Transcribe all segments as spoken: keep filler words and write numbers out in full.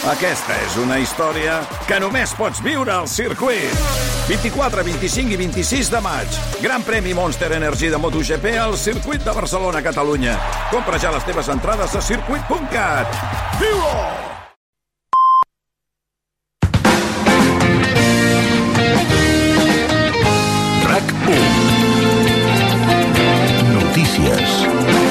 Aquesta és una història que només pots viure al circuit. vint-i-quatre, vint-i-cinc i vint-i-sis de maig. Gran premi Monster Energy de MotoGP al circuit de Barcelona, Catalunya. Compra ja les teves entrades a circuit punt cat. Viu-ho! RAC u. Notícies.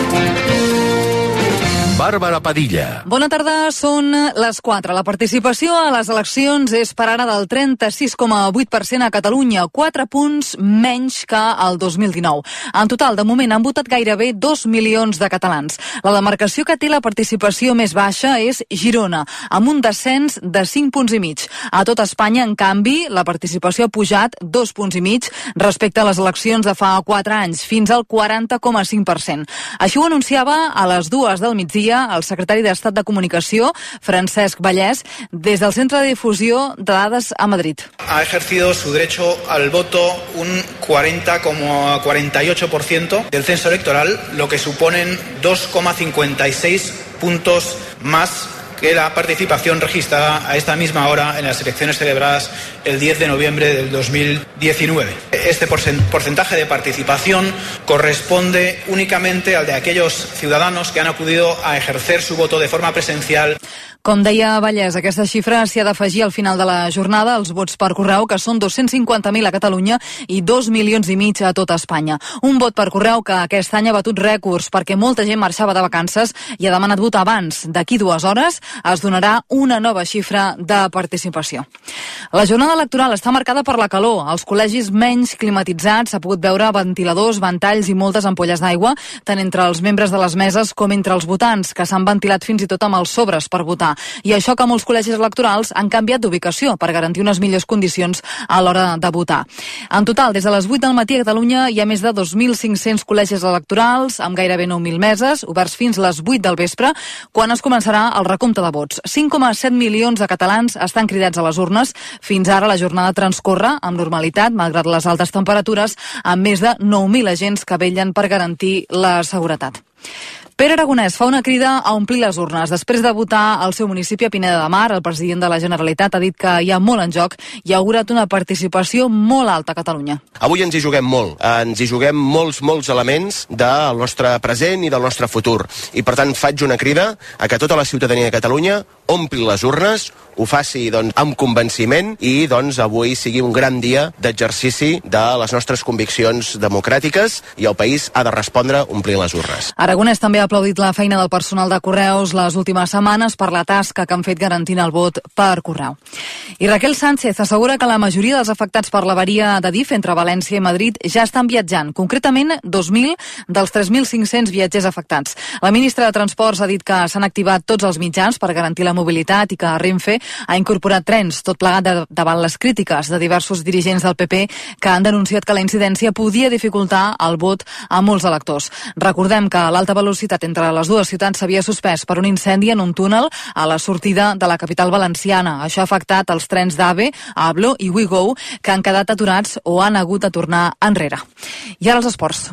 Bàrbara Padilla. Bona tarda, són les quatre. La participació a les eleccions és per ara del trenta-sis coma vuit per cent a Catalunya, quatre punts menys que el dos mil dinou. En total, de moment, han votat gairebé dos milions de catalans. La demarcació que té la participació més baixa és Girona, amb un descens de cinc punts i mig. A tot Espanya, en canvi, la participació ha pujat dos punts i mig respecte a les eleccions de fa quatre anys, fins al quaranta coma cinc per cent. Això ho anunciava a les dues del migdia el secretari d'Estat de Comunicació, Francesc Vallès, des del Centre de Difusió de Dades a Madrid. Ha ejercido su derecho al voto un cuarenta coma cuarenta y ocho por ciento del censo electoral, lo que suponen dos coma cincuenta y seis puntos más que la participación registrada a esta misma hora en las elecciones celebradas el diez de noviembre del dos mil diecinueve. Este porcentaje de participación corresponde únicamente al de aquellos ciudadanos que han acudido a ejercer su voto de forma presencial. Com deia Vallès, aquesta xifra s'hi ha d'afegir al final de la jornada els vots per correu, que són dos-cents cinquanta mil a Catalunya i dos milions i mig a tota Espanya. Un vot per correu que aquest any ha batut rècords perquè molta gent marxava de vacances i ha demanat votar abans. D'aquí dues hores es donarà una nova xifra de participació. La jornada electoral està marcada per la calor. Als col·legis menys climatitzats s'ha pogut veure ventiladors, ventalls i moltes ampolles d'aigua, tant entre els membres de les meses com entre els votants, que s'han ventilat fins i tot amb els sobres per votar. I això que molts col·legis electorals han canviat d'ubicació per garantir unes millors condicions a l'hora de votar. En total, des de les vuit del matí a Catalunya hi ha més de dos mil cinc-cents col·legis electorals, amb gairebé nou mil meses, oberts fins les vuit del vespre, quan es començarà el recompte de vots. cinc coma set milions de catalans estan cridats a les urnes. Fins ara la jornada transcorre amb normalitat, malgrat les altes temperatures, amb més de nou mil agents que vetllen per garantir la seguretat. Pere Aragonès fa una crida a omplir les urnes. Després de votar al seu municipi a Pineda de Mar, el president de la Generalitat ha dit que hi ha molt en joc i ha augurat una participació molt alta a Catalunya. Avui ens hi juguem molt. Ens hi juguem molts, molts elements del nostre present i del nostre futur. I per tant faig una crida a que tota la ciutadania de Catalunya ompli les urnes, ho faci doncs, amb convenciment i doncs, avui sigui un gran dia d'exercici de les nostres conviccions democràtiques i el país ha de respondre omplint les urnes. Aragonès també ha aplaudit la feina del personal de Correus les últimes setmanes per la tasca que han fet garantint el vot per correu. I Raquel Sánchez assegura que la majoria dels afectats per l'avaria de DIF entre València i Madrid ja estan viatjant, concretament dos mil dels tres mil cinc-cents viatgers afectats. La ministra de Transports ha dit que s'han activat tots els mitjans per garantir la mobilitat i que Renfe ha incorporat trens, tot plegat de, davant les crítiques de diversos dirigents del P P que han denunciat que la incidència podia dificultar el vot a molts electors. Recordem que l'alta velocitat entre les dues ciutats s'havia suspès per un incendi en un túnel a la sortida de la capital valenciana. Això ha afectat els trens d'AVE, Ablo i WeGo, que han quedat aturats o han hagut de tornar enrere. I ara els esports.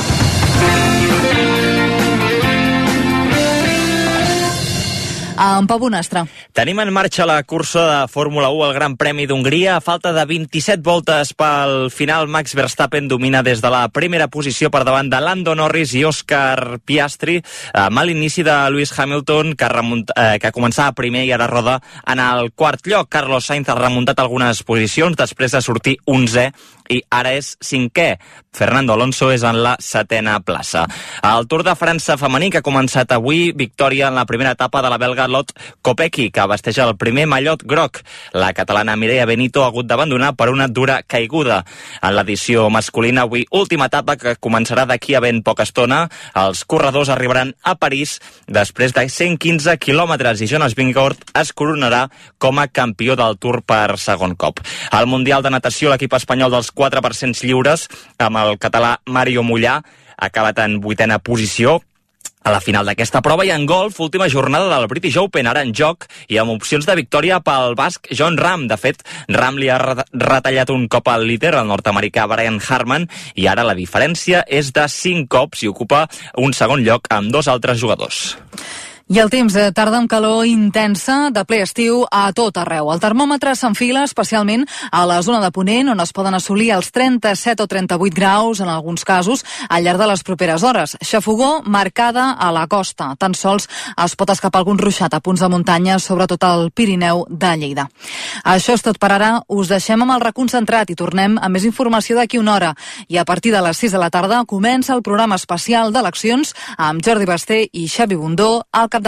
En Pau Bonastre. Tenim en marxa la cursa de Fórmula u al Gran Premi d'Hongria. A falta de vint-i-set voltes pel final, Max Verstappen domina des de la primera posició per davant de Lando Norris i Oscar Piastri, amb l'inici de Lewis Hamilton, que, remunt, eh, que començava primer i ara roda en el quart lloc. Carlos Sainz ha remuntat algunes posicions després de sortir onzè i ara és cinquè. Fernando Alonso és en la setena plaça. El Tour de França femení, que ha començat avui, victòria en la primera etapa de la belga Lot Kopecky, que vesteix el primer mallot groc. La catalana Mireia Benito ha hagut d'abandonar per una dura caiguda. En l'edició masculina, avui última etapa que començarà d'aquí a ben poca estona. Els corredors arribaran a París després de cent quinze quilòmetres i Jonas Vingegaard es coronarà com a campió del Tour per segon cop. Al Mundial de Natació, l'equip espanyol dels quatre per cent lliures, amb el català Mario Mollà, ha acabat en vuitena posició a la final d'aquesta prova. I en golf, última jornada del British Open, ara en joc i amb opcions de victòria pel basc Jon Rahm. De fet, Rahm li ha retallat un cop al líder, el nord-americà Brian Harman, i ara la diferència és de cinc cops i ocupa un segon lloc amb dos altres jugadors. I el temps, eh, tarda amb calor intensa, de ple estiu a tot arreu. El termòmetre s'enfila especialment a la zona de Ponent, on es poden assolir els trenta-set o trenta-vuit graus, en alguns casos, al llarg de les properes hores. Xafogor marcada a la costa. Tan sols es pot escapar algun ruixat a punts de muntanya, sobretot al Pirineu de Lleida. Això és tot per ara. Us deixem amb el reconcentrat i tornem amb més informació d'aquí una hora. I a partir de les sis de la tarda comença el programa especial d'eleccions amb Jordi Basté i Xavi Bundó al capdavant.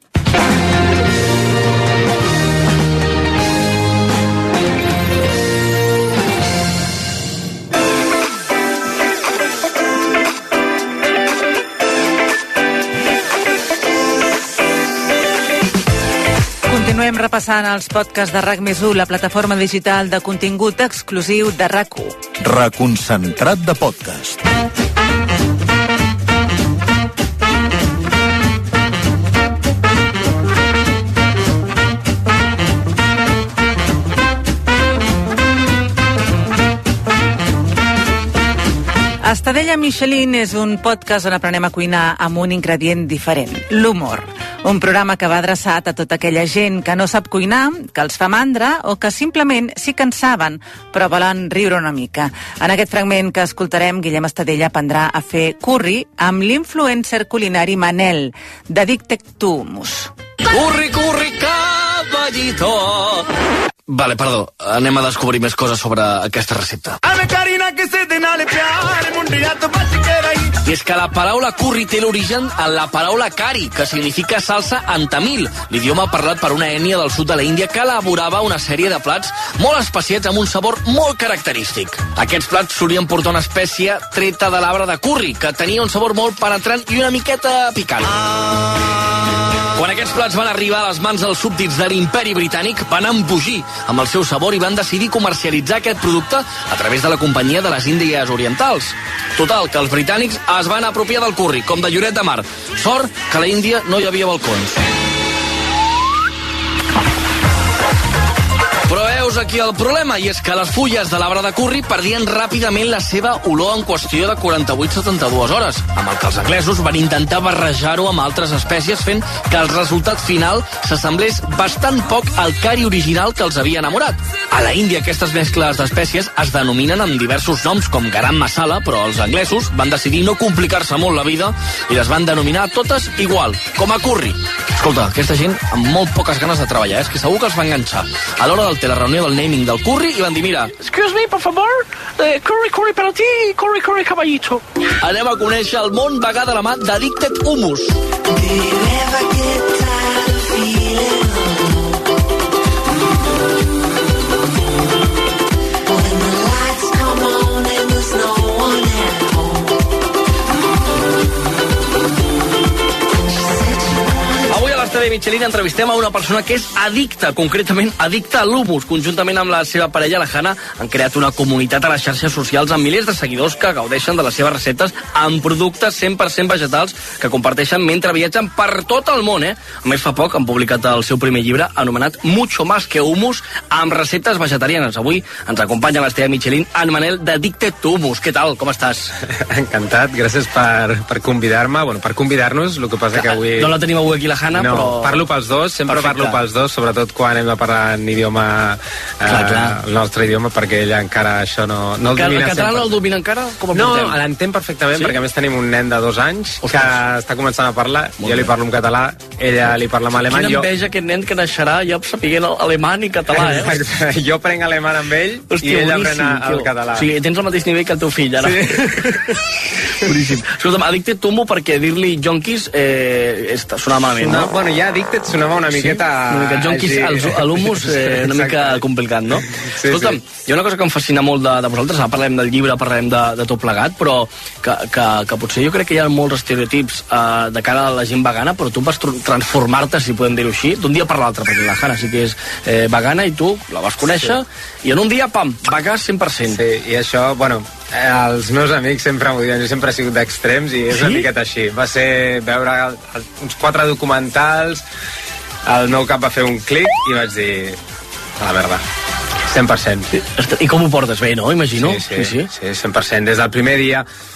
Continuem repassant els podcasts de RAC més u, la plataforma digital de contingut exclusiu de RAC u. Reconcentrat de podcast. Estadella Michelin és un podcast on aprenem a cuinar amb un ingredient diferent, l'humor. Un programa que va adreçat a tota aquella gent que no sap cuinar, que els fa mandra o que simplement sí que en saben, però volen riure una mica. En aquest fragment que escoltarem, Guillem Estadella aprendrà a fer curri amb l'influencer culinari Manel, d'Addicted to Hummus. Curri, curri, caballito! Vale, perdó, anem a descobrir més coses sobre aquesta recepta. I és que la paraula curri té l'origen en la paraula kari, que significa salsa en tamil, l'idioma parlat per una ètnia del sud de la Índia que elaborava una sèrie de plats molt especiats amb un sabor molt característic. Aquests plats solien portar una espècie treta de l'arbre de curri, que tenia un sabor molt penetrant i una miqueta picant. Quan aquests plats van arribar a les mans dels súbdits de l'Imperi Britànic, van embogir amb el seu sabor i van decidir comercialitzar aquest producte a través de la Companyia de les Índies Orientals. Total, que els britànics es van apropiar del curri, com de Lloret de Mar. Sort que a la Índia no hi havia balcons. Però veus aquí el problema, i és que les fulles de l'arbre de curri perdien ràpidament la seva olor en qüestió de quaranta-vuit a setanta-dues hores, amb el que els anglesos van intentar barrejar-ho amb altres espècies, fent que el resultat final s'assemblés bastant poc al cari original que els havia enamorat. A la Índia aquestes mescles d'espècies es denominen amb diversos noms com garam masala, però els anglesos van decidir no complicar-se molt la vida i les van denominar totes igual, com a curri. Escolta, aquesta gent amb molt poques ganes de treballar, és que segur que els va enganxar. A l'hora del té la reunió del naming del curri i van dir, mira, excuse me, por favor, eh, curry, curry para ti, curry, curry, caballito. Anem a conèixer el món vegà de la mà d'Addicted Hummus. De Michelin entrevistem a una persona que és addicta, concretament addicta a l'humus. Conjuntament amb la seva parella, la Hanna, han creat una comunitat a les xarxes socials amb milers de seguidors que gaudeixen de les seves receptes amb productes cent per cent vegetals que comparteixen mentre viatgen per tot el món, eh? A més, fa poc han publicat el seu primer llibre anomenat Mucho más que hummus, amb receptes vegetarianes. Avui ens acompanya l'Estella Michelin, en Manel, d'Addicted to Hummus. Què tal? Com estàs? Encantat, gràcies per, per convidar-me, bueno, per convidar-nos, el que passa que avui... No la tenim avui aquí la Hanna, no. però... Parlo pels dos, sempre Perfecte. Parlo pels dos, sobretot quan hem de parlar en idioma, clar, eh, clar. el nostre idioma, perquè ella encara això no, no el, el domina. El català no el domina encara? Com el no, portem? l'entén perfectament, sí? Perquè a més tenim un nen de dos anys Ostres. que està començant a parlar, Molt jo bé. li parlo en català, ella li parla en alemany. Quina enveja jo... aquest nen que naixerà ja sapiguent alemany i català, eh? Exacte. Jo prenc alemany amb ell Hòstia, i ell aprèn el català. O sigui, tens el mateix nivell que el teu fill, ara. Sí. Boníssim. Escolta'm, Addicted to Hummus, perquè dir-li jonquis eh, sonava malament, no? no? Bueno, ja Addicted sonava una miqueta... Sí? Una mica jonquis sí. a l'humus, eh, una mica complicat, no? Sí, Escolta'm, sí. hi ha una cosa que em fascina molt de, de vosaltres, ara parlem del llibre, parlem de, de tot plegat, però que, que, que potser jo crec que hi ha molts estereotips eh, de cara a la gent vegana, però tu vas transformar-te, si podem dir-ho així, d'un dia per l'altre, perquè la Hanna sí que és eh, vegana i tu la vas conèixer, sí. I en un dia, pam, vegà cent per cent. Sí, i això, bueno, eh, els meus amics sempre m'ho diuen, jo sempre he sigut d'extrems i és sí? una miqueta així. Va ser veure el, el, uns quatre documentals, el meu cap va fer un clic i vaig dir, a la merda, cent per cent. I com ho portes? Bé, no? Imagino. Sí, sí, sí, sí cent per cent. Des del primer dia,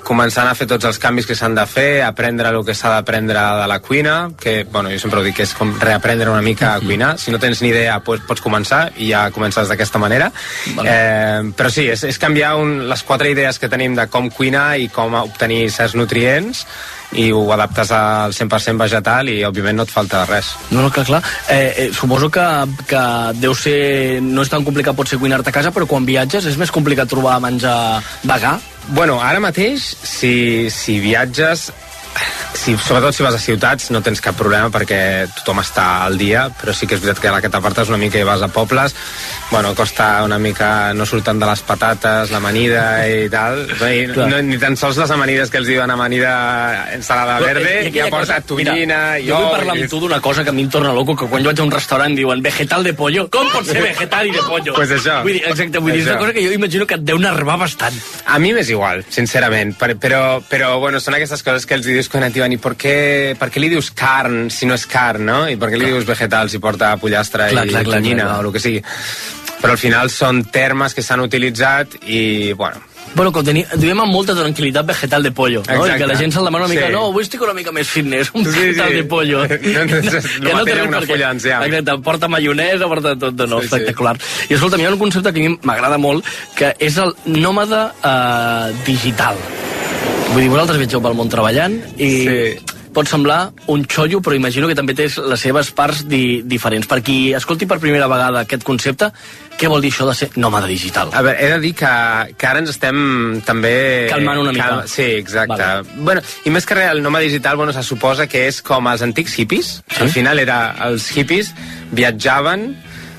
començant a fer tots els canvis que s'han de fer, aprendre el que s'ha d'aprendre de la cuina, que, bueno, jo sempre ho dic, que és com reaprendre una mica a cuinar. Si no tens ni idea, pots, pots començar i ja comences d'aquesta manera. Vale. Eh, però sí, és, és canviar un, les quatre idees que tenim de com cuinar i com obtenir certs nutrients, i ho adaptes al cent per cent vegetal i òbviament no et falta res. No, no, clar, clar. Eh, eh, suposo que, que deu ser... no és tan complicat pot ser cuinar-te a casa, però quan viatges és més complicat trobar menjar vegà? Bueno, ara mateix, si, si viatges, si, sobretot si vas a ciutats, no tens cap problema perquè tothom està al dia, però sí que és veritat que a la que t'apartes una mica i vas a pobles, bueno, costa una mica, no surten de les patates, l'amanida i tal, i no, ni tan sols les amanides que els diuen amanida ensalada verde, i, i ja porta tonyina... Jo vull parlar amb tu d'una cosa que a mi em torna loco, que quan jo vaig a un restaurant diuen vegetal de pollo, com pot ser vegetal i de pollo? Pues això. Vull dir, exacte, vull dir, és una cosa que jo imagino que et deu nervar bastant. A mi m'és igual, sincerament, però, però bueno, són aquestes coses que els dius quan et diuen i per què, per què li dius carn si no és carn, no? I per què li dius vegetal si porta pollastre clar, i clar, tonyina clar, clar. o el que sigui? Però al final són termes que s'han utilitzat i, bueno... Bueno, que diem amb molta tranquil·litat vegetal de pollo, no? Exacte. I que la gent se'l demana una mica, sí. no, avui estic una mica més fitness, un sí, vegetal sí. de pollo. No, no, no, no, no té una fulla d'enciam. Exacte, porta maionesa, porta tot, no, sí, espectacular. Sí. I escolta, hi ha un concepte que a mi m'agrada molt, que és el nòmada eh, digital. Vull dir, vosaltres viatgeu pel món treballant i... Sí. Pot semblar un xollo, però imagino que també té les seves parts di diferents. Per qui escolti per primera vegada aquest concepte, què vol dir això de ser nòmada digital? A veure, he de dir que, que ara ens estem també... calmant una mica. Cal... Sí, exacte. Vale. Bueno, i més que res, el nòmada digital, bueno, se suposa que és com els antics hippies. Sí? Al final era, els hippies viatjaven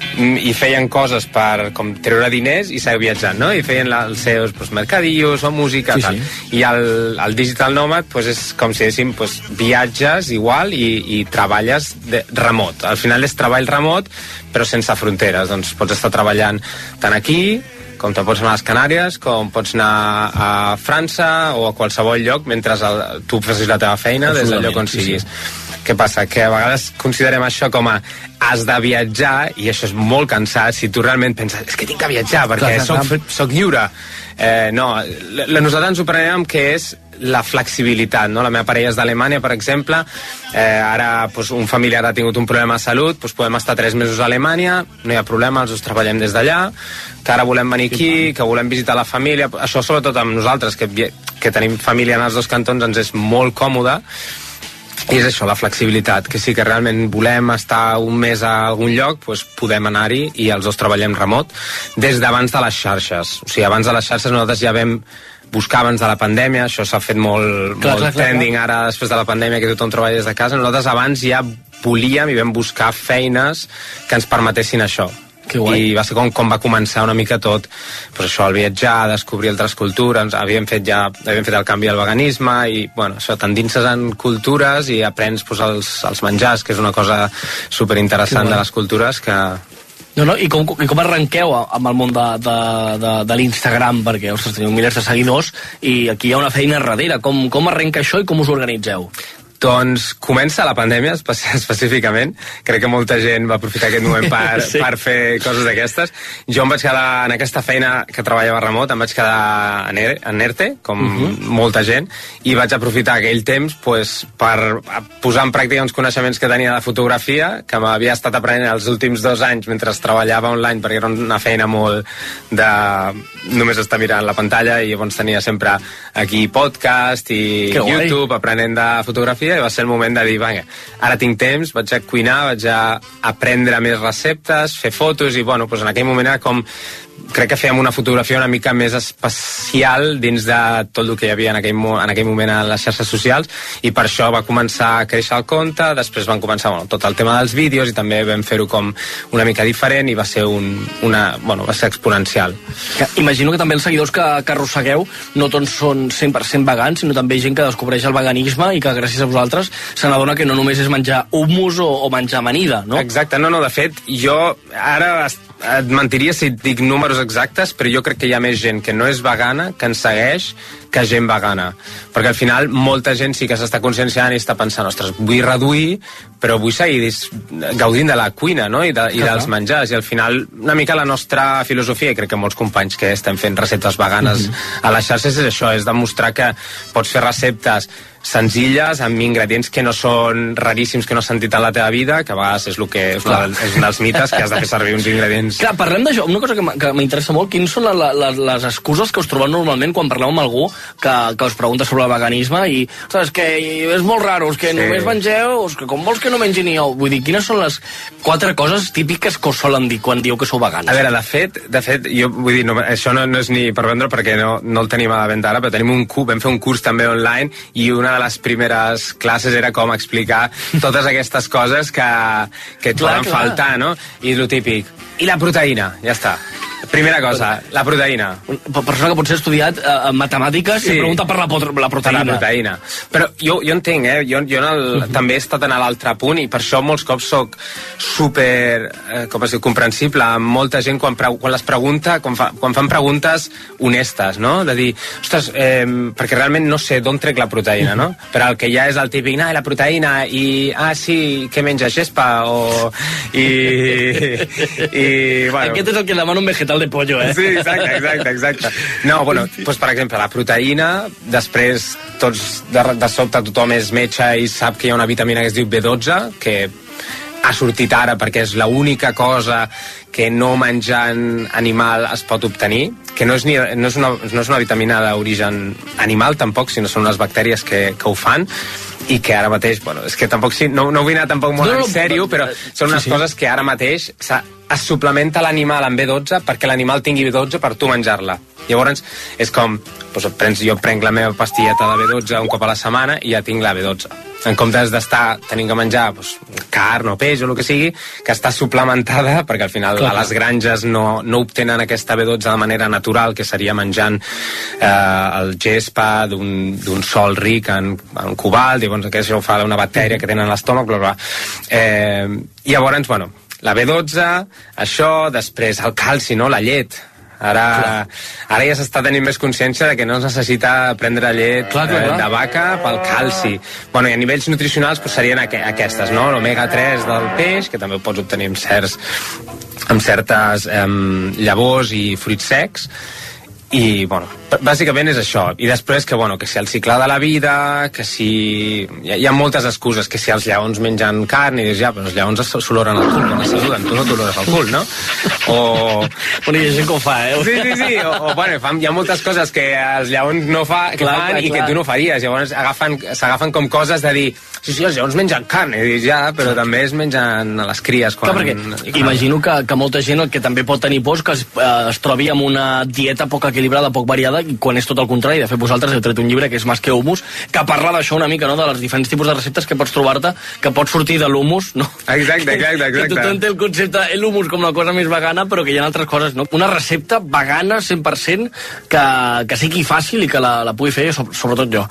i feien coses per com treure diners i seguir viatjant, no? I feien la, els seus pues, mercadillos o música, sí, tal. Sí. I el, el digital nomad pues, és com si diguéssim pues, viatges igual i, i treballes de, remot. Al final és treball remot però sense fronteres. Doncs pots estar treballant tant aquí com te pots anar a les Canàries, com pots anar a França o a qualsevol lloc mentre el, tu facis la teva feina des del lloc on siguis. Sí, sí. Què passa? Que a vegades considerem això com a has de viatjar i això és molt cansat si tu realment penses és que tinc que viatjar perquè clar, soc, clar. soc lliure. Eh, no, la, nosaltres ens ho prenem que és la flexibilitat, no? La meva parella és d'Alemanya, per exemple, eh, ara pues, un familiar ha tingut un problema de salut, pues, podem estar tres mesos a Alemanya, no hi ha problema, els dos treballem des d'allà, que ara volem venir aquí, que volem visitar la família, això sobretot amb nosaltres, que, que tenim família en els dos cantons, ens és molt còmode. I és això, la flexibilitat, que sí que realment volem estar un mes a algun lloc, doncs podem anar-hi i els dos treballem remot des d'abans de les xarxes. O sigui, abans de les xarxes nosaltres ja vam buscar abans de la pandèmia, això s'ha fet molt, clar, molt clar, trending clar. Ara després de la pandèmia que tothom treballa des de casa. Nosaltres abans ja volíem i vam buscar feines que ens permetessin això. I va ser com, com va començar una mica tot pues això, el viatjar, descobrir altres cultures, havíem fet ja havíem fet el canvi al veganisme i bueno, això, t'endinses en cultures i aprens pues, els, els menjars, que és una cosa superinteressant de les cultures que... No, no, i com, i com arrenqueu amb el món de, de, de, de l'Instagram, perquè ostres, teniu milers de seguidors i aquí hi ha una feina darrere, com, com arrenca això i com us organitzeu? Doncs comença la pandèmia específicament, crec que molta gent va aprofitar aquest moment per, sí. per fer coses d'aquestes. Jo em vaig quedar en aquesta feina que treballava remot, em vaig quedar en, er, en ERTE, com uh -huh. molta gent, i vaig aprofitar aquell temps pues, per posar en pràctica uns coneixements que tenia de fotografia, que m'havia estat aprenent els últims dos anys mentre treballava online, perquè era una feina molt de només estar mirant la pantalla, i llavors tenia sempre aquí podcast i YouTube aprenent de fotografia, i va ser el moment de dir, vinga, ara tinc temps, vaig a cuinar, vaig a aprendre més receptes, fer fotos, i bueno, doncs en aquell moment era com crec que fèiem una fotografia una mica més especial dins de tot el que hi havia en aquell, en aquell moment a les xarxes socials, i per això va començar a créixer el compte. Després van començar bueno, tot el tema dels vídeos, i també vam fer-ho com una mica diferent, i va ser un, una, bueno, va ser exponencial. Imagino que també els seguidors que, que arrossegueu no tots són cent per cent vegans, sinó també gent que descobreix el veganisme i que gràcies a vosaltres vosaltres, se n'adona que no només és menjar hummus o, o menjar amanida, no? Exacte, no, no, de fet, jo ara et mentiria si et dic números exactes, però jo crec que hi ha més gent que no és vegana, que ens segueix, que gent vegana. Perquè al final molta gent sí que s'està conscienciant i està pensant, ostres, vull reduir, però vull seguir gaudint de la cuina, no? I, de, i dels menjars. I al final, una mica la nostra filosofia, i crec que molts companys que estem fent receptes veganes mm-hmm. a les xarxes és això, és demostrar que pots fer receptes senzilles, amb ingredients que no són raríssims, que no has sentit en la teva vida, que a vegades és, el que, és, una, és un dels mites, que has de fer servir uns ingredients... Clar, parlem d'això. Una cosa que m'interessa molt, quins són la, la, les excuses que us trobeu normalment quan parleu amb algú que, que us pregunta sobre el veganisme i, saps, que és molt raro, és que sí. només mengeu, és que com vols que no mengi ni ou. Vull dir, quines són les quatre coses típiques que us solen dir quan diu que sou vegans? A veure, de fet, de fet jo vull dir, no, això no, no és ni per vendre perquè no, no el tenim a la venda ara, però tenim un curs, vam fer un curs també online i una de les primeres classes era com explicar totes aquestes coses que, que et poden faltar, no? I lo típic. I la proteïna, ja està. Primera cosa, la proteïna. Una persona que potser ha estudiat eh, matemàtiques sí. i pregunta per la, la proteïna. Per la proteïna. Però jo, jo entenc, eh? Jo, jo en el, uh-huh. també he estat en l'altre punt i per això molts cops soc super, eh, com es diu, comprensible amb molta gent quan, pre quan les pregunta, quan, fa, quan fan preguntes honestes, no? De dir, ostres, eh, perquè realment no sé d'on trec la proteïna, no? Però el que ja és el típic, no, la proteïna i, ah, sí, què menja, gespa? O... I... i bueno. Aquest és el que demana un vegetal de pollo, eh? Sí, exacte, exacte, exacte. No, bueno, doncs per exemple, la proteïna, després tots de, de sobte tothom és metge i sap que hi ha una vitamina que es diu B dotze, que ha sortit ara perquè és l'única cosa que no menjant animal es pot obtenir, que no és, ni, no és, una, no és una vitamina d'origen animal tampoc, sinó són unes bactèries que, que ho fan, i que ara mateix, bueno, és que tampoc, sí, no, no vull anar tampoc molt no, en sèrio, però són unes sí, sí. coses que ara mateix es suplementa l'animal amb B dotze perquè l'animal tingui B dotze per tu menjar-la. Llavors és com, doncs, prens, jo prenc la meva pastilleta de B dotze un cop a la setmana i ja tinc la B dotze. En comptes d'estar tenint que menjar doncs, carn o peix o el que sigui, que està suplementada, perquè al final Clar. a les granges no, no obtenen aquesta B dotze de manera natural, que seria menjant eh, el gespa d'un sol ric en, en cobalt, llavors que això ho fa una bactèria que tenen a l'estómac, bla, bla. Eh, i llavors, bueno, la B dotze, això, després el calci, no?, la llet. Ara, ara ja s'està tenint més consciència de que no es necessita prendre llet clar, clar, clar. Eh, de vaca pel calci. Bueno, i a nivells nutricionals pues, serien aqu aquestes, no? L'omega tres del peix, que també ho pots obtenir amb, certs, amb certes eh, llavors i fruits secs. I, bueno, bàsicament és això. I després que, bueno, que si el cicle de la vida, que si... Hi ha, hi ha moltes excuses, que si els lleons mengen carn, i dius, ja, però els lleons s'oloren el cul, quan es saluden, tu no t'olores el cul, no? O... Bueno, hi ha gent que ho fa, eh? Sí, sí, sí, o, o bueno, fan, hi ha moltes coses que els lleons no fa, que clar, fan clar, i clar. que tu no faries, llavors s'agafen com coses de dir, sí, sí, els lleons mengen carn, i dius, ja, però clar. també es mengen a les cries quan... Clar, perquè imagino que, que molta gent el que també pot tenir por és que es, eh, es trobi amb una dieta poc equilibrada, poc variada, i quan és tot el contrari. De fet, vosaltres heu tret un llibre que és Más que Humus, que parla d'això una mica, no?, de les diferents tipus de receptes que pots trobar-te, que pots sortir de l'humus, no? Exacte, exacte, exacte. Que tothom té el concepte, l'humus com la cosa més vegana, però que hi ha altres coses, no? Una recepta vegana cent per cent que, que sigui fàcil i que la, la pugui fer, sobretot jo.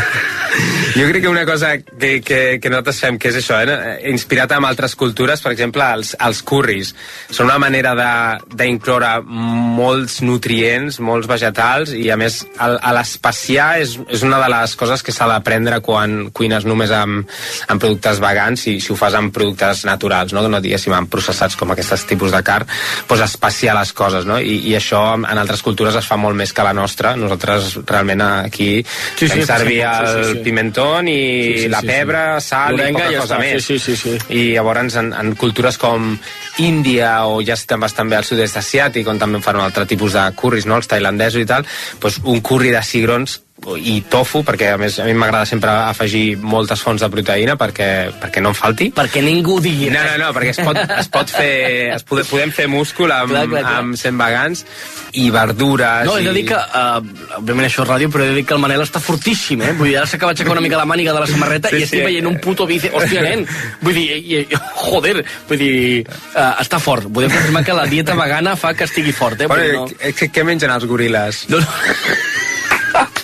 Jo crec que una cosa que, que, que nosaltres fem, que és això, eh? inspirat en altres cultures, per exemple, els, els curris. Són una manera d'incloure molts nutrients, molts vegetals, i a més, el, l'especiar és, és una de les coses que s'ha d'aprendre quan cuines només amb, amb productes vegans, si, si ho fas amb productes naturals, no, no diguéssim amb processats com aquests tipus de carn, doncs especiar les coses, no? I, i això en altres cultures es fa molt més que la nostra. Nosaltres realment aquí sí, fem sí, servir sí, el sí, sí. pimentó i sí, sí, la pebre, sí, sí. sal Lorenga, i poca cosa més. Sí, sí, sí, sí. I llavors en, en cultures com Índia o ja estem bastant bé al sud-est asiàtic, on també fan un altre tipus de curris, no? Els tailandesos i tal, doncs un curri de cigrons i tofu, perquè a més a mi m'agrada sempre afegir moltes fonts de proteïna perquè, perquè no em falti. Perquè ningú digui no, no, no, perquè es pot, es pot fer es pode, podem fer múscul amb, clar, clar, clar. amb sent vegans i verdures. No, he de dir i... que uh, òbviament això és ràdio, però he de dir que el Manel està fortíssim, eh? Vull dir, ara s'acaba aixecar una mica la màniga de la samarreta sí, i estic sí, veient un puto bíceps. Hòstia, nen! Vull dir, i, i, joder, vull dir, uh, està fort. Podem confirmar que la dieta vegana fa que estigui fort, eh? Bueno, no... què, què mengen els goril·les? No, no.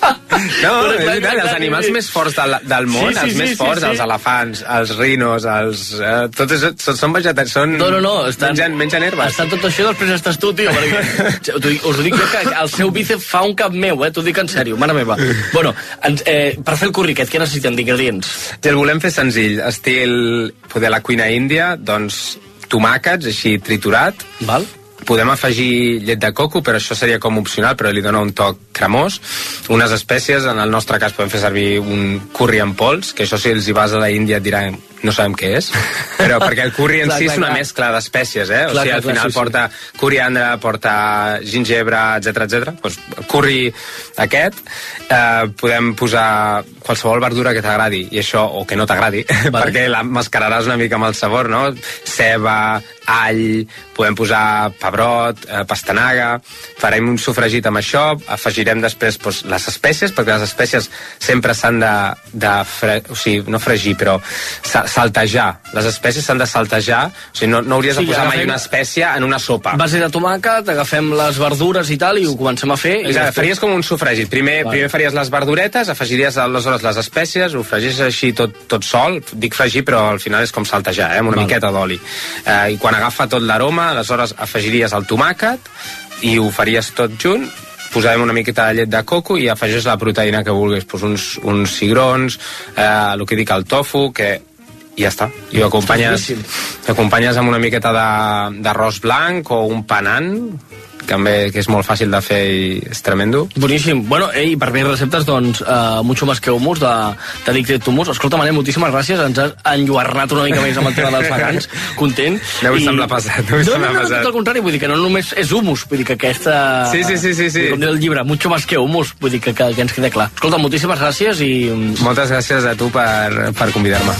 No, és veritat, els animals més forts del, del món, sí, sí, els més sí, forts, sí, sí. els elefants, els rinos, els... Eh, tots és, són vegetaris, són... No, no, no, estan, mengen, mengen herbes. Estan tot això, després estàs tu, tio, perquè us ho dic jo que el seu bíceps fa un cap meu, eh, t'ho dic en sèrio, mare meva. Bueno, ens, eh, per fer el curri aquest, què necessitem d'ingredients? El volem fer senzill, estil, poder la cuina índia, doncs tomàquets, així triturat. Val. Podem afegir llet de coco, però això seria com opcional, però li dona un toc cremós. Unes espècies, en el nostre cas podem fer servir un curri en pols, que això si els hi vas a la Índia et diran no sabem què és, però perquè el curri en clar, si és una clar. mescla d'espècies, eh? Clar, o sigui, al final clar, sí, porta sí. coriandre, porta gingebre, etcètera, etcètera. Pues, el curri aquest, eh, podem posar qualsevol verdura que t'agradi, i això, o que no t'agradi, vale. perquè la mascararàs una mica amb el sabor, no? Ceba, all, podem posar pebrot, eh, pastanaga, farem un sofregit amb això, afegirem després pues, les espècies, perquè les espècies sempre s'han de, de fre... o sigui, no fregir, però saltejar. Les espècies s'han de saltejar, o sigui, no, no hauries sí, de posar mai una espècie en una sopa. Base de tomàquet, agafem les verdures i tal, i ho comencem a fer. I ja, faries com un sofregit. Primer, vale. primer faries les verduretes, afegiries aleshores les espècies, ho fregis així tot, tot sol, dic fregir, però al final és com saltejar, eh, amb una vale. miqueta d'oli. Eh, I quan agafa tot l'aroma, aleshores afegiries el tomàquet i ho faries tot junt, posarem una miqueta de llet de coco i afegeix la proteïna que vulguis, pues uns, uns cigrons, eh, el que dic el tofu, que i ja està. I ho acompanyes, acompanyes amb una miqueta d'arròs blanc o un panant, també, que és molt fàcil de fer i és tremendo. Boníssim. Bueno, ei, per més receptes, doncs, uh, mucho más que humus, de, de Dicted Humus. Escolta, Manel, moltíssimes gràcies. Ens has enlluernat una mica més amb el tema dels vegans. Content. No us I... sembla passat. No, no, no, no, tot el contrari. Vull dir que no només és humus, vull dir que aquesta... Sí, sí, sí, sí. sí. Com diu el llibre, mucho más que humus. Vull dir que, que, que ens queda clar. Escolta, moltíssimes gràcies i... Moltes gràcies a tu per, per convidar-me.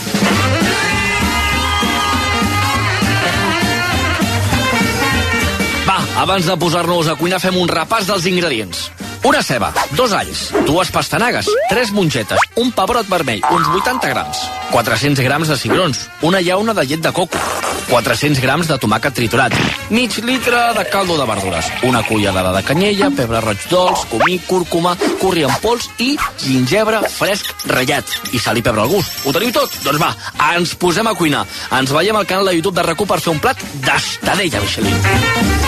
Abans de posar-nos a cuinar fem un repàs dels ingredients. Una ceba, dos alls, dues pastanagues, tres mongetes, un pebrot vermell, uns vuitanta grams, quatre-cents grams de cigrons, una llauna de llet de coco, quatre-cents grams de tomàquet triturat, mig litre de caldo de verdures, una cullerada de canyella, pebre roig dolç, comí, cúrcuma, curri en pols i gingebre fresc ratllat i sal i pebre al gust. Ho teniu tot? Doncs va, ens posem a cuinar. Ens veiem al canal de YouTube de RAC u per fer un plat d'estadella Michelin.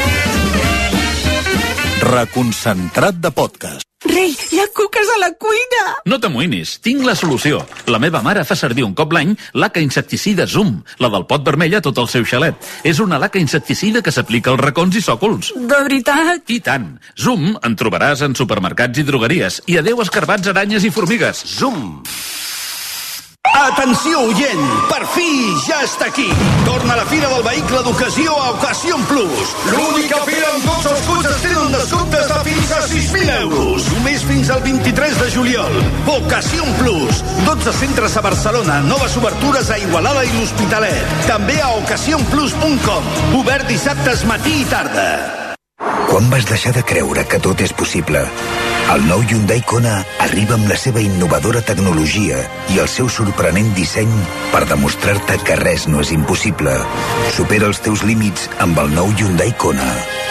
Reconcentrat de podcast. Rei, hi ha cuques a la cuina! No t'amoïnis, tinc la solució. La meva mare fa servir un cop l'any laca insecticida Zoom, la del pot vermell a tot el seu xalet. És una laca insecticida que s'aplica als racons i sòcols. De veritat? I tant. Zoom en trobaràs en supermercats i drogueries. I adeu escarbats, aranyes i formigues. Zoom! Atenció, oient! Per fi ja està aquí! Torna la Fira del Vehicle d'Ocasió a Occasion Plus. L'única fira on tots els cotxes tenen descomptes de fins a sis mil euros. Només fins al vint-i-tres de juliol. Occasion Plus. dotze centres a Barcelona, noves obertures a Igualada i l'Hospitalet. També a occasion plus punt com. Obert dissabtes matí i tarda. Quan vas deixar de creure que tot és possible? El nou Hyundai Kona arriba amb la seva innovadora tecnologia i el seu sorprenent disseny per demostrar-te que res no és impossible. Supera els teus límits amb el nou Hyundai Kona.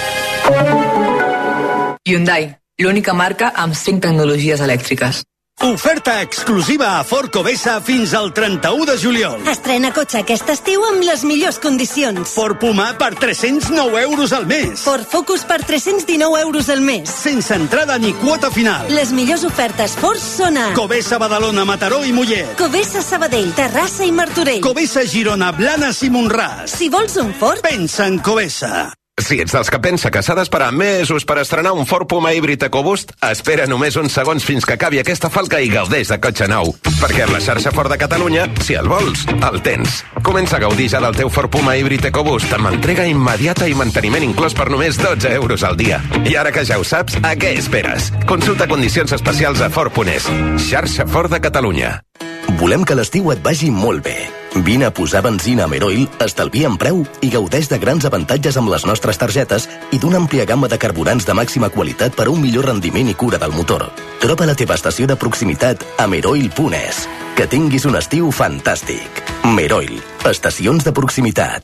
Hyundai, l'única marca amb cinc tecnologies elèctriques. Oferta exclusiva a Ford Covesa fins al trenta-u de juliol. Estrena cotxe aquest estiu amb les millors condicions. Ford Puma per tres-cents nou euros al mes. Ford Focus per tres-cents dinou euros al mes. Sense entrada ni quota final. Les millors ofertes Ford són a Covesa, Badalona, Mataró i Mollet. Covesa, Sabadell, Terrassa i Martorell. Covesa, Girona, Blanes i Montràs. Si vols un Ford, pensa en Covesa. Si ets dels que pensa que s'ha d'esperar mesos per estrenar un Ford Puma híbrid EcoBoost, espera només uns segons fins que acabi aquesta falca i gaudeix de cotxe nou. Perquè a la xarxa Ford de Catalunya, si el vols, el tens. Comença a gaudir ja del teu Ford Puma híbrid EcoBoost amb entrega immediata i manteniment inclòs per només dotze euros al dia. I ara que ja ho saps, a què esperes? Consulta condicions especials a Ford punt es. Xarxa Ford de Catalunya. Volem que l'estiu et vagi molt bé. Vine a posar benzina a Meroil, estalvia en preu i gaudeix de grans avantatges amb les nostres targetes i d'una àmplia gamma de carburants de màxima qualitat per a un millor rendiment i cura del motor. Troba la teva estació de proximitat a meroil punt es. Que tinguis un estiu fantàstic. Meroil, estacions de proximitat.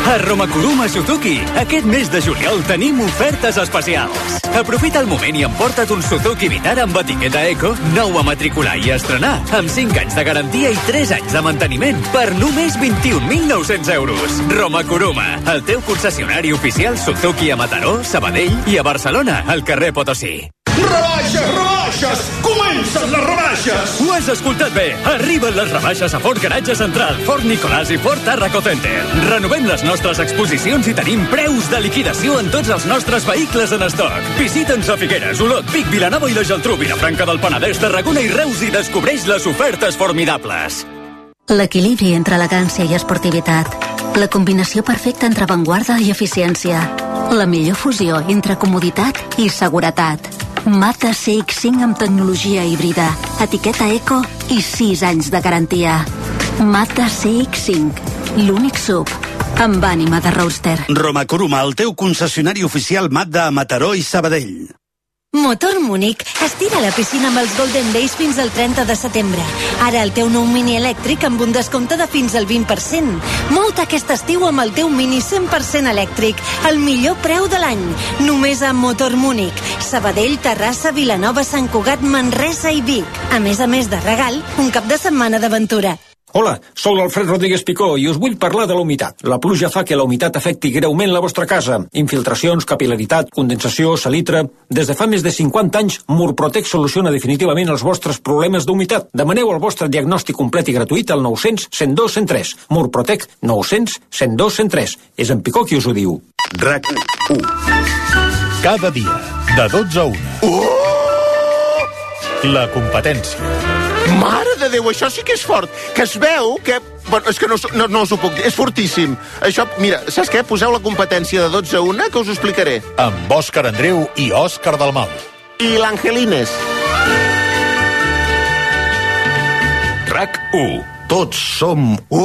A Romakuruma Suzuki, aquest mes de juliol tenim ofertes especials. Aprofita el moment i emporta't un Suzuki Vitara amb etiqueta Eco, nou a matricular i estrenar, amb cinc anys de garantia i tres anys de manteniment per només vint-i-un mil nou-cents euros. Romakuruma, el teu concessionari oficial Suzuki a Mataró, Sabadell i a Barcelona, al carrer Potosí. Rebaixes, rebaixes! Comencen les rebaixes! Ho has escoltat bé! Arriben les rebaixes a Ford Garatge Central, Ford Nicolàs i Ford Tarraco Center. Renovem les nostres exposicions i tenim preus de liquidació en tots els nostres vehicles en estoc. Visita'ns a Figueres, Olot, Vic, Vilanova i la Geltrú, Vilafranca del Penedès, Tarragona i Reus i descobreix les ofertes formidables. L'equilibri entre elegància i esportivitat. La combinació perfecta entre avantguarda i eficiència. La millor fusió entre comoditat i seguretat. Mazda C X cinc amb tecnologia híbrida, etiqueta Eco i sis anys de garantia. Mazda C X cinc, l'únic sub amb ànima de roadster. Romakuruma, el teu concessionari oficial Mazda a Mataró i Sabadell. Motor Múnich estira la piscina amb els Golden Days fins al trenta de setembre. Ara el teu nou Mini elèctric amb un descompte de fins al vint per cent. Mou-te aquest estiu amb el teu Mini cent per cent elèctric, el millor preu de l'any. Només a Motor Múnich. Sabadell, Terrassa, Vilanova, Sant Cugat, Manresa i Vic. A més a més de regal, un cap de setmana d'aventura. Hola, sóc l'Alfred Rodríguez Picó i us vull parlar de la humitat. La pluja fa que la humitat afecti greument la vostra casa. Infiltracions, capil·laritat, condensació, salitre... Des de fa més de cinquanta anys, Murprotec soluciona definitivament els vostres problemes d'humitat. Demaneu el vostre diagnòstic complet i gratuït al nou cents, cent dos, cent tres. Murprotec nou cents, cent dos, cent tres. És en Picó qui us ho diu. RAC u. Cada dia, de dotze a una. Oh! La competència. Mare de Déu, això sí que és fort. Que es veu que... Bueno, és que no, no, no us ho puc dir. És fortíssim. Això, mira, saps què? Poseu la competència de dotze a una, que us ho explicaré. Amb Òscar Andreu i Òscar Dalmau. I l'Angelines. RAC u. Tots som u.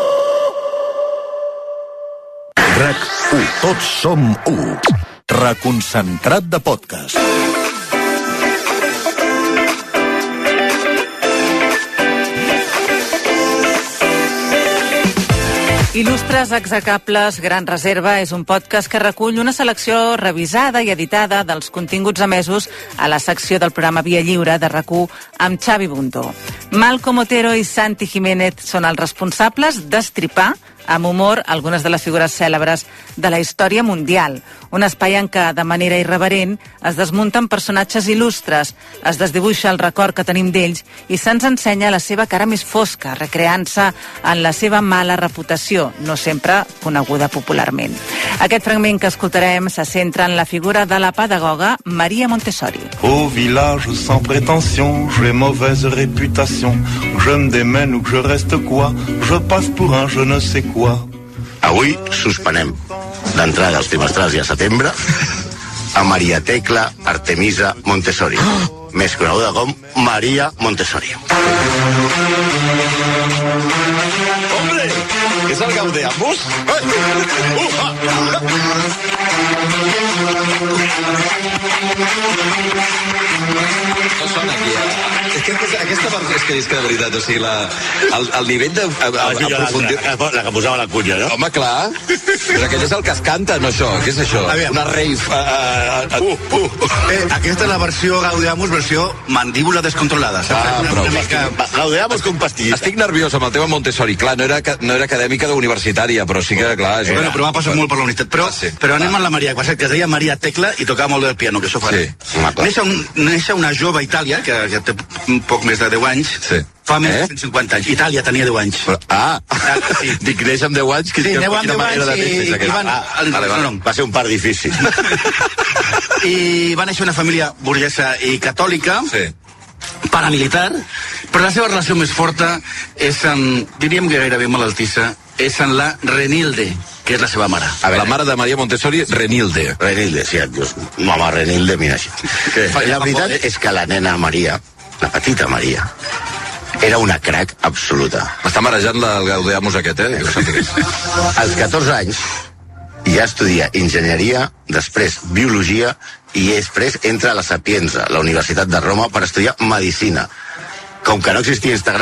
RAC u. Tots som u. Reconcentrat de podcast. Il·lustres execables, Gran Reserva és un podcast que recull una selecció revisada i editada dels continguts emesos a la secció del programa Via Lliure de RAC u amb Xavi Bundó. Malcom Otero i Santi Jiménez són els responsables d'estripar amb humor algunes de les figures cèlebres de la història mundial. Un espai en què, de manera irreverent, es desmunten personatges il·lustres, es desdibuixa el record que tenim d'ells i se'ns ensenya la seva cara més fosca, recreant-se en la seva mala reputació, no sempre coneguda popularment. Aquest fragment que escoltarem se centra en la figura de la pedagoga Maria Montessori. Au village sans prétention, j'ai mauvaise réputation. Je me démène ou que je reste quoi, je passe pour un je ne sais quoi. Avui suspenem d'entrada als trimestrals i a setembre a Maria Tecla Artemisa Montessori, oh! més coneguda com Maria Montessori. ¡Hombre! ¿Es el Gaudeamus? ¡Ufa! No sona aquí, eh? És que aquesta part és que és que de veritat, o sigui, la, el, el nivell de... A, a, a aprofundir... La, la, la que posava la cunya, no? Home, clar. Però aquest és el que es canta, no això. Què és això? Una rave. A, a, a... Uh, uh. Eh, aquesta és la versió Gaudeamus, versió mandíbula descontrolada. Ah, una, però... Una mica... Gaudeamus com pastís. Estic nerviós amb el tema Montessori. Clar, no era, no era acadèmica d'universitària, però sí que, clar... Eh, bueno, però m'ha passat molt per la universitat. Però, ah, sí. però anem a la Maria, que es deia Maria Tecla i tocava molt del piano, que això fa. Sí. Neix, un, neix una jove a Itàlia, que, que té un poc més de deu anys, sí. fa més eh? de cent cinquanta anys. Itàlia tenia deu anys. Però, ah, ah, sí. Dic, neix amb deu anys, que sí, és deu quina manera de néixer. I, i van, ah, ah, vale, vale. No, no. Va ser un part difícil. I va néixer una família burgesa i catòlica, sí. paramilitar, però la seva relació més forta és amb, diríem que gairebé malaltissa, és en la Renilde, que és la seva mare. A veure, la mare de Maria Montessori, Renilde. Renilde, sí, Dios. Mama Renilde, mira així. La veritat és que la nena Maria, la petita Maria, era una crac absoluta. M'està marejant el Gaudeamus aquest, eh? Als catorze anys ja estudia enginyeria, després biologia i després entra a la Sapienza, la Universitat de Roma, per estudiar medicina. Com que no existia Instagram,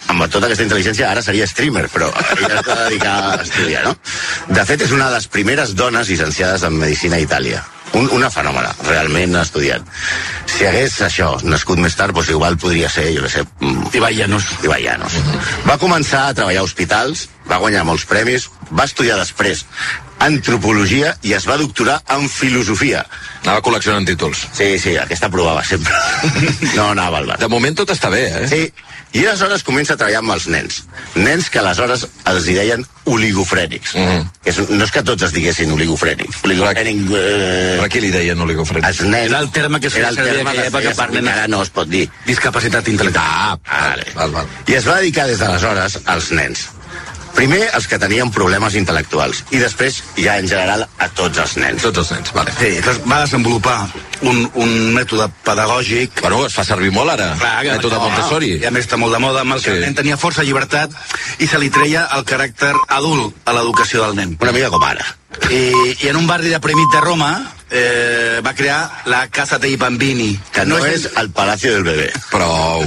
amb tota aquesta intel·ligència, ara seria streamer, però ella es va dedicar a estudiar, no? De fet, és una de les primeres dones llicenciades en Medicina a Itàlia. Un, una fenòmena, realment estudiant. Si hagués això nascut més tard, doncs igual podria ser, jo què sé... Ibai Llanos. Ibai Llanos. Va començar a treballar a hospitals, va guanyar molts premis, va estudiar després antropologia i es va doctorar en filosofia. Anava col·leccionant títols. Sí, sí, aquesta provava sempre. No anava al bar. De moment tot està bé, eh? Sí, i aleshores comença a treballar amb els nens. Nens que aleshores els hi deien oligofrènics. Mm -hmm. és, no és que tots es diguessin oligofrènics. Oligofrènic... Eh... Per què li deien oligofrènics? Els nens... Era el terme que es feia servir en aquella època per nens. Ara no es pot dir. Discapacitat intel·lectual. Ah, vale. val, val. I es va dedicar des d'aleshores als nens. Primer els que tenien problemes intel·lectuals i després, ja en general, a tots els nens. Tots els nens, vale. Sí, va desenvolupar un, un mètode pedagògic... Bueno, es fa servir molt ara, Clar, mètode Montessori. I a més està molt de moda, amb el que sí. El nen tenia força llibertat i se li treia el caràcter adult a l'educació del nen. Una mica com ara. I, i en un barri deprimit de Roma eh, va crear la Casa dei Bambini, que no, no és el Palacio del Bebé. Prou.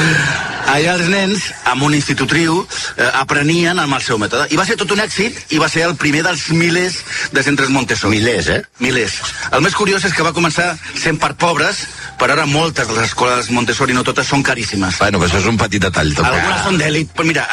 Allà els nens, amb un institutriu, eh, aprenien amb el seu mètode. I va ser tot un èxit i va ser el primer dels milers de centres Montessori. Milers, eh? Milers. El més curiós és que va començar sent per pobres, però ara moltes de les escoles Montessori, no totes, són caríssimes. Bueno, però això és un petit detall. Tampoc. Algunes són d'èlit. Però mira,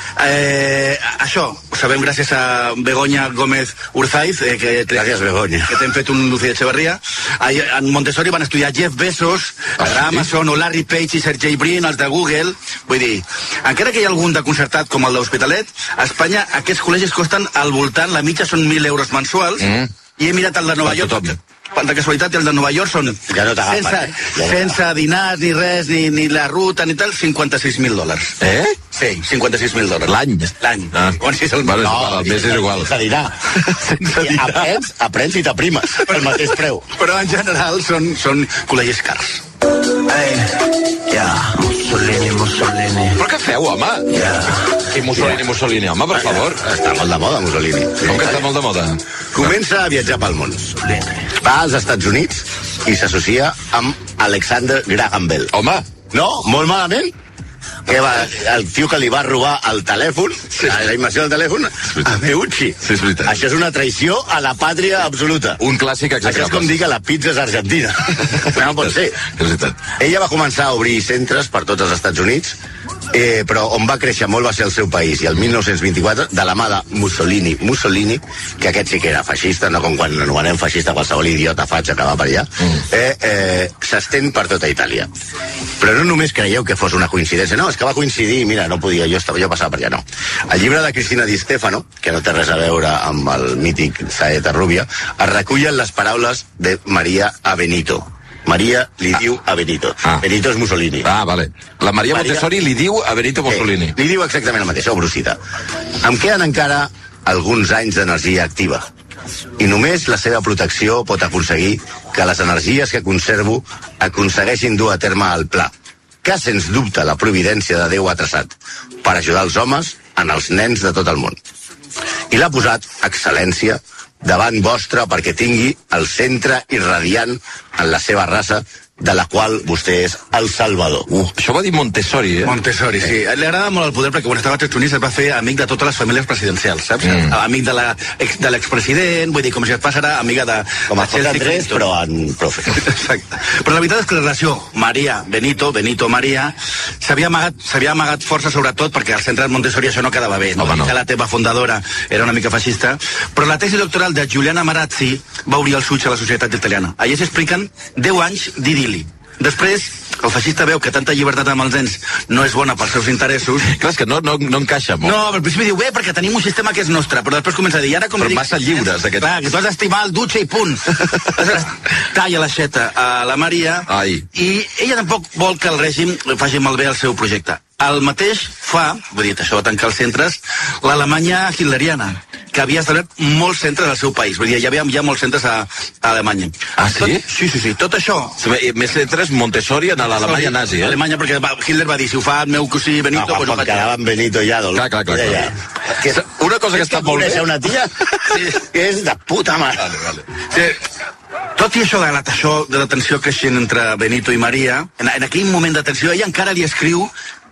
eh, això ho sabem gràcies a Begoña Gómez Urzaiz, eh, que, gràcies, Begoña. Que t'hem fet un Lucía Echeverría. En Montessori van estudiar Jeff Bezos, ah, Amazon, sí? O Larry Page i Sergey Brin, els de Google. Vull dir, encara que hi ha algun de concertat com el d'Hospitalet, a Espanya aquests col·legis costen al voltant, la mitja són mil euros mensuals, mm. i he mirat el de Nova York. De casualitat, el de Nova York són ja no sense, ja sense dinars ni res, ni, ni la ruta ni tal, cinquanta-sis mil dòlars. Eh? Sí, cinquanta-sis mil dòlars. L'any? L'any. Ah. Quan si és el... Vale, no, el mes és igual. Sense dinar. sense dinar. Aprens, aprens i t'aprimes pel mateix preu. Però en general són, són col·legis cars. Ei, ja, Mussolini, Mussolini. Però què feu, home? Ja. I Mussolini, yeah. Mussolini, home, per favor. Està molt de moda, Mussolini. Sí. Com que està molt de moda? Comença a viatjar pel món. Va als Estats Units i s'associa amb Alexander Graham Bell. Home! No, molt malament. Que va, el tio que li va robar el telèfon, sí. la, la invasió del telèfon, a Meucci. Sí, és veritat. Això és una traïció a la pàtria absoluta. Un clàssic execrable. Això és com dir que la pizza és argentina. No pot ser. És veritat. Ella va començar a obrir centres per tots els Estats Units, eh, però on va créixer molt va ser el seu país, i el mil nou-cents vint-i-quatre, de la mà de Mussolini, Mussolini, que aquest sí que era feixista, no com quan anomenem feixista qualsevol idiota fatxa que va per allà, mm. eh, eh, s'estén per tota Itàlia. Però no només creieu que fos una coincidència, no, és que va coincidir, mira, no podia, jo, estava, jo passava per allà, no. El llibre de Cristina Di Stefano, que no té res a veure amb el mític Saeta Rubia, es recullen les paraules de Maria a Benito. Maria li ah. diu a Benito. Ah. Benito és Mussolini. Ah, vale. La Maria, Maria... Montessori li diu a Benito Mussolini. Eh, li diu exactament el mateix, obro cita. Em queden encara alguns anys d'energia activa i només la seva protecció pot aconseguir que les energies que conservo aconsegueixin dur a terme el pla que, sens dubte, la providència de Déu ha traçat per ajudar els homes en els nens de tot el món. I l'ha posat, excel·lència, davant vostre perquè tingui el centre irradiant en la seva raça, de la qual vostè és el salvador. Uh, això va dir Montessori, eh? Montessori, sí. sí. Li agrada molt el poder perquè quan estava als Estats Units es va fer amic de totes les famílies presidencials, saps? Mm. Amic de l'expresident, vull dir, com si es passarà amiga de... Com a José Andrés, però en profe. Exacte. Però la veritat és que la relació Maria, Benito, Benito, Maria, s'havia amagat, s'havia amagat força sobretot perquè al centre Montessori això no quedava bé. No? No. La teva fundadora era una mica feixista, però la tesi doctoral de Giuliana Marazzi va obrir els ulls a la societat italiana. Allà s'expliquen deu anys d'idili. Després, el feixista veu que tanta llibertat amb els nens no és bona pels seus interessos. Clar, és que no, no, no encaixa molt. No, al principi diu, bé, perquè tenim un sistema que és nostre, però després comença a dir, i ara com però dic... massa lliures, aquest... Clar, que tu has d'estimar el dutxa i punt. Talla l'aixeta a la Maria. Ai. I ella tampoc vol que el règim faci malbé el seu projecte. El mateix fa, vull dir, això va tancar els centres, l'Alemanya hitleriana, que havia establert molts centres al seu país. Vull dir, hi havia ja molts centres a, a Alemanya. Ah, sí? Tot, sí, sí, sí. Tot això... Més centres Montessori en l'Alemanya nazi, eh? Alemanya, perquè va, Hitler va dir, si ho fa el meu cosí Benito... No, quan, quan quedava en Benito i Adolf. Clar, clar, clar. clar. Ja. Que, una cosa que està que molt bé... una tia sí. que és de puta mare. Vale, vale. Sí. Tot i això de la, això de la tensió creixent entre Benito i Maria, en, en aquell moment de tensió, ella encara li escriu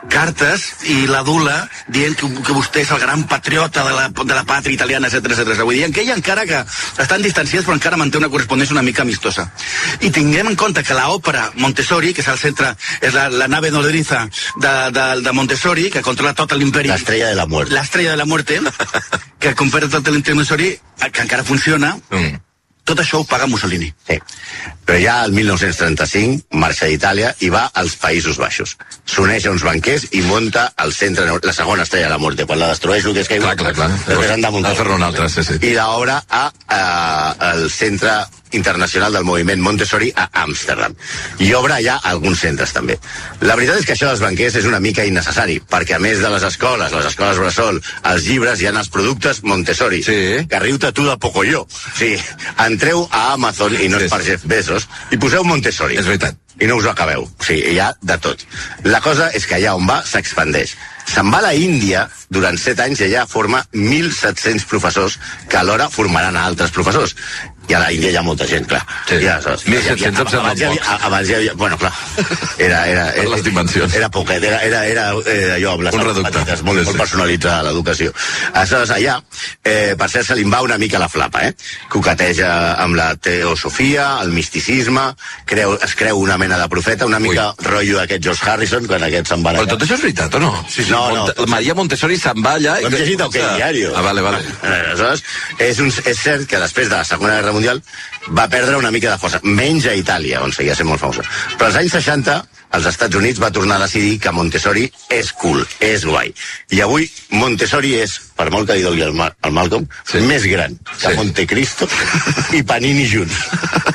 cartes i l'adula dient que, que vostè és el gran patriota de la, de la pàtria italiana, etcètera, etcètera. Vull dir que ella encara que estan distanciats però encara manté una correspondència una mica amistosa. I tinguem en compte que l'òpera Montessori, que és el centre, és la, la nave nodriza de, de, de Montessori, que controla tot l'imperi. L'estrella de la muerte. L'estrella de la muerte, que compara tot l'imperi Montessori, que encara funciona. Mm. Tot això ho paga Mussolini. Sí. Però ja el mil nou-cents trenta-cinc marxa d'Itàlia i va als Països Baixos. S'uneix a uns banquers i munta el centre, la segona estrella de la muerte. Quan la destrueix, el que és que... Clar, clar, clar. Després han de muntar... Ha de fer-ne una altra, sí, sí. I l'obra a, a, al centre internacional del moviment Montessori a Amsterdam. I obre allà alguns centres també. La veritat és que això dels banquers és una mica innecessari, perquè a més de les escoles, les escoles bressol, els llibres, hi ha els productes Montessori. Sí. Que riu-te tu de Pocoyo. Sí. Entreu a Amazon, i no és per Jeff Bezos, i poseu Montessori. És veritat. I no us ho acabeu. O sigui, hi ha de tot. La cosa és que allà on va s'expandeix. Se'n va a la Índia durant set anys i allà forma mil set-cents professors que alhora formaran a altres professors. I a la Índia hi ha molta gent, clar. Sí. Ja, mil set-cents em sembla pocs. Abans hi havia... Bueno, clar. Era, era, era, les dimensions. Era poquet, era, era, era eh, allò amb les un petites, molt, sí, molt personalitzada l'educació. Aleshores, allà, eh, per cert, se li va una mica la flapa, eh? Coqueteja amb la teosofia, el misticisme, creu, es creu una mena de profeta, una mica Ui. rotllo d'aquest George Harrison, quan aquest se'n va allà. Però tot això és veritat, o no? Sí, sí. No, no. Monte, Maria Montessori se'n va allà... Ho hem llegit al que diario. Ah, vale, vale. Aleshores, és, un, és cert que després de la Segona Guerra Mundial va perdre una mica de força, menys a Itàlia, on seguia sent molt famosa. Però als anys seixanta, als Estats Units va tornar a decidir que Montessori és cool, és guai. I avui Montessori és, per molt que li doni el, Mal el Malcolm, sí. més gran que sí. Montecristo i Panini junts.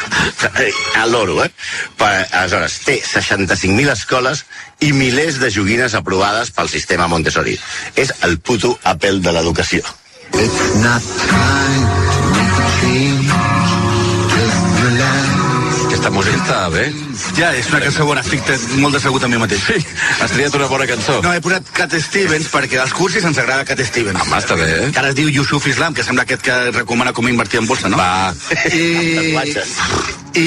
A l'oro, eh? Per, aleshores, té seixanta-cinc mil escoles i milers de joguines aprovades pel sistema Montessori. És el puto Apple de l'educació. It's not time to make a change. Aquesta música està bé. Ja, és una cançó bona, estic molt decebut amb mi mateix. Sí, has triat una bona cançó. No, he posat Cat Stevens perquè als cursis ens agrada Cat Stevens. Home, està bé, eh? Que ara es diu Yusuf Islam, que sembla aquest que recomana com invertir en bolsa, no? Va. I, i,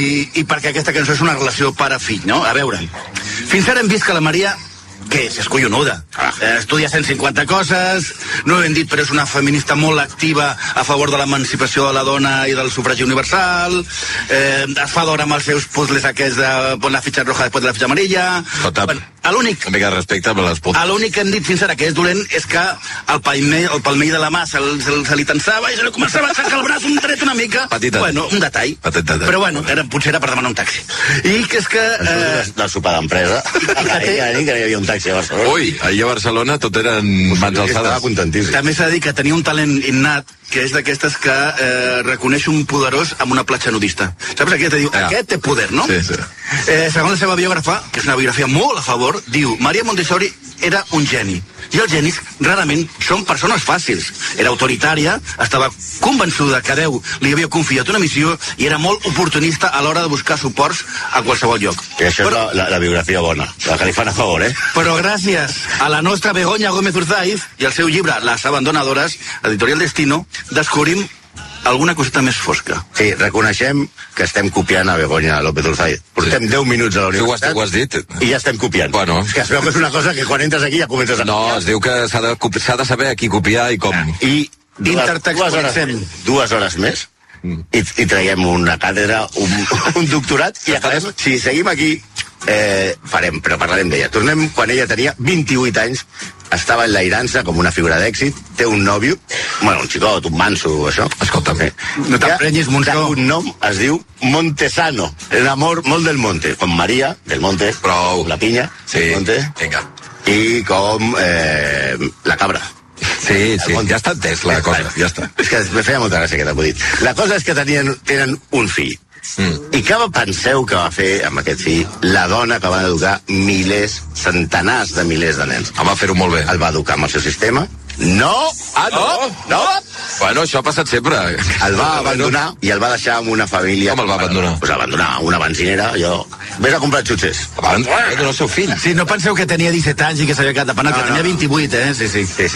i perquè aquesta cançó és una relació pare-fill, no? A veure, fins ara hem vist que la Maria... Què és? És collonuda. Ah. Eh, estudia cent cinquanta coses, no ho hem dit, però és una feminista molt activa a favor de l'emancipació de la dona i del sufragi universal, eh, es fa d'hora amb els seus puzzles aquests de pon la fitxa roja després de la fitxa amarilla... Escolta, bueno, l'únic... Una mica de respecte per les puzzles. L'únic que hem dit fins ara que és dolent és que el palmell, el palmell de la mà se, se, se li tensava i se li començava a aixecar el braç un tret una mica. Petita. Bueno, un detall. Petita. Però bueno, era, potser era per demanar un taxi. I que és que... Eh... Del sopar d'empresa. Que hi havia un taxi a Barcelona. Ui, ahir a Barcelona tot eren mans alçades. També s'ha de dir que tenia un talent innat, que és d'aquestes que eh, reconeix un poderós amb una platja nudista. Saps? Aquest diu, ja. Aquest té poder, no? Sí, sí. Eh, segons la seva biògrafa, que és una biografia molt a favor, diu, Maria Montessori era un geni. I els genis rarament són persones fàcils. Era autoritària, estava convençuda que Déu li havia confiat una missió i era molt oportunista a l'hora de buscar suports a qualsevol lloc. I això però, és la, la, la biografia bona, la que li fan a favor, eh? Però gràcies a la nostra Begoña Gómez Urzaiz i al seu llibre Les abandonadores, editorial Destino, descobrim alguna coseta més fosca. Sí, reconeixem que estem copiant a Begoña López Urzaiz. Portem sí. deu minuts a la universitat ho has, ho has dit. I ja estem copiant. Bueno. És que es veu que és una cosa que quan entres aquí ja comences a no, copiar. No, es diu que s'ha de, de saber a qui copiar i com. I dues, dues, hores, dues hores més mm. i, i traiem una càtedra, un, un doctorat i acabem. Si seguim aquí eh, farem, però parlarem d'ella. Tornem quan ella tenia vint-i-vuit anys, estava enlairant-se com una figura d'èxit, té un nòvio, bueno, un xicot, un manso, això. Escolta'm, eh, no t'emprenyis, Montsó. Un nom es diu Montesano, el amor molt del monte, com Maria, del monte, prou, la pinya, sí, del monte, vinga. I com eh, la cabra. Sí, sí, ja està entès la cosa, ja està. És que me feia molta gràcia aquest acudit. La cosa és que tenien, tenen un fill. Mm. I què penseu que va fer amb aquest fill la dona que va educar milers, centenars de milers de nens? El va fer-ho molt bé. El va educar amb el seu sistema? No! Ah, no? No! no. Bueno, això ha passat sempre. El va abandonar i el va deixar amb una família... Com el va abandonar? Pues abandonar una benzinera, allò... Vés a comprar xutxers. Va abandonar el seu fill. Sí, no penseu que tenia disset anys i que s'havia quedat de pana, que no, tenia no. vint-i-vuit, eh? Sí, sí. Sí, sí.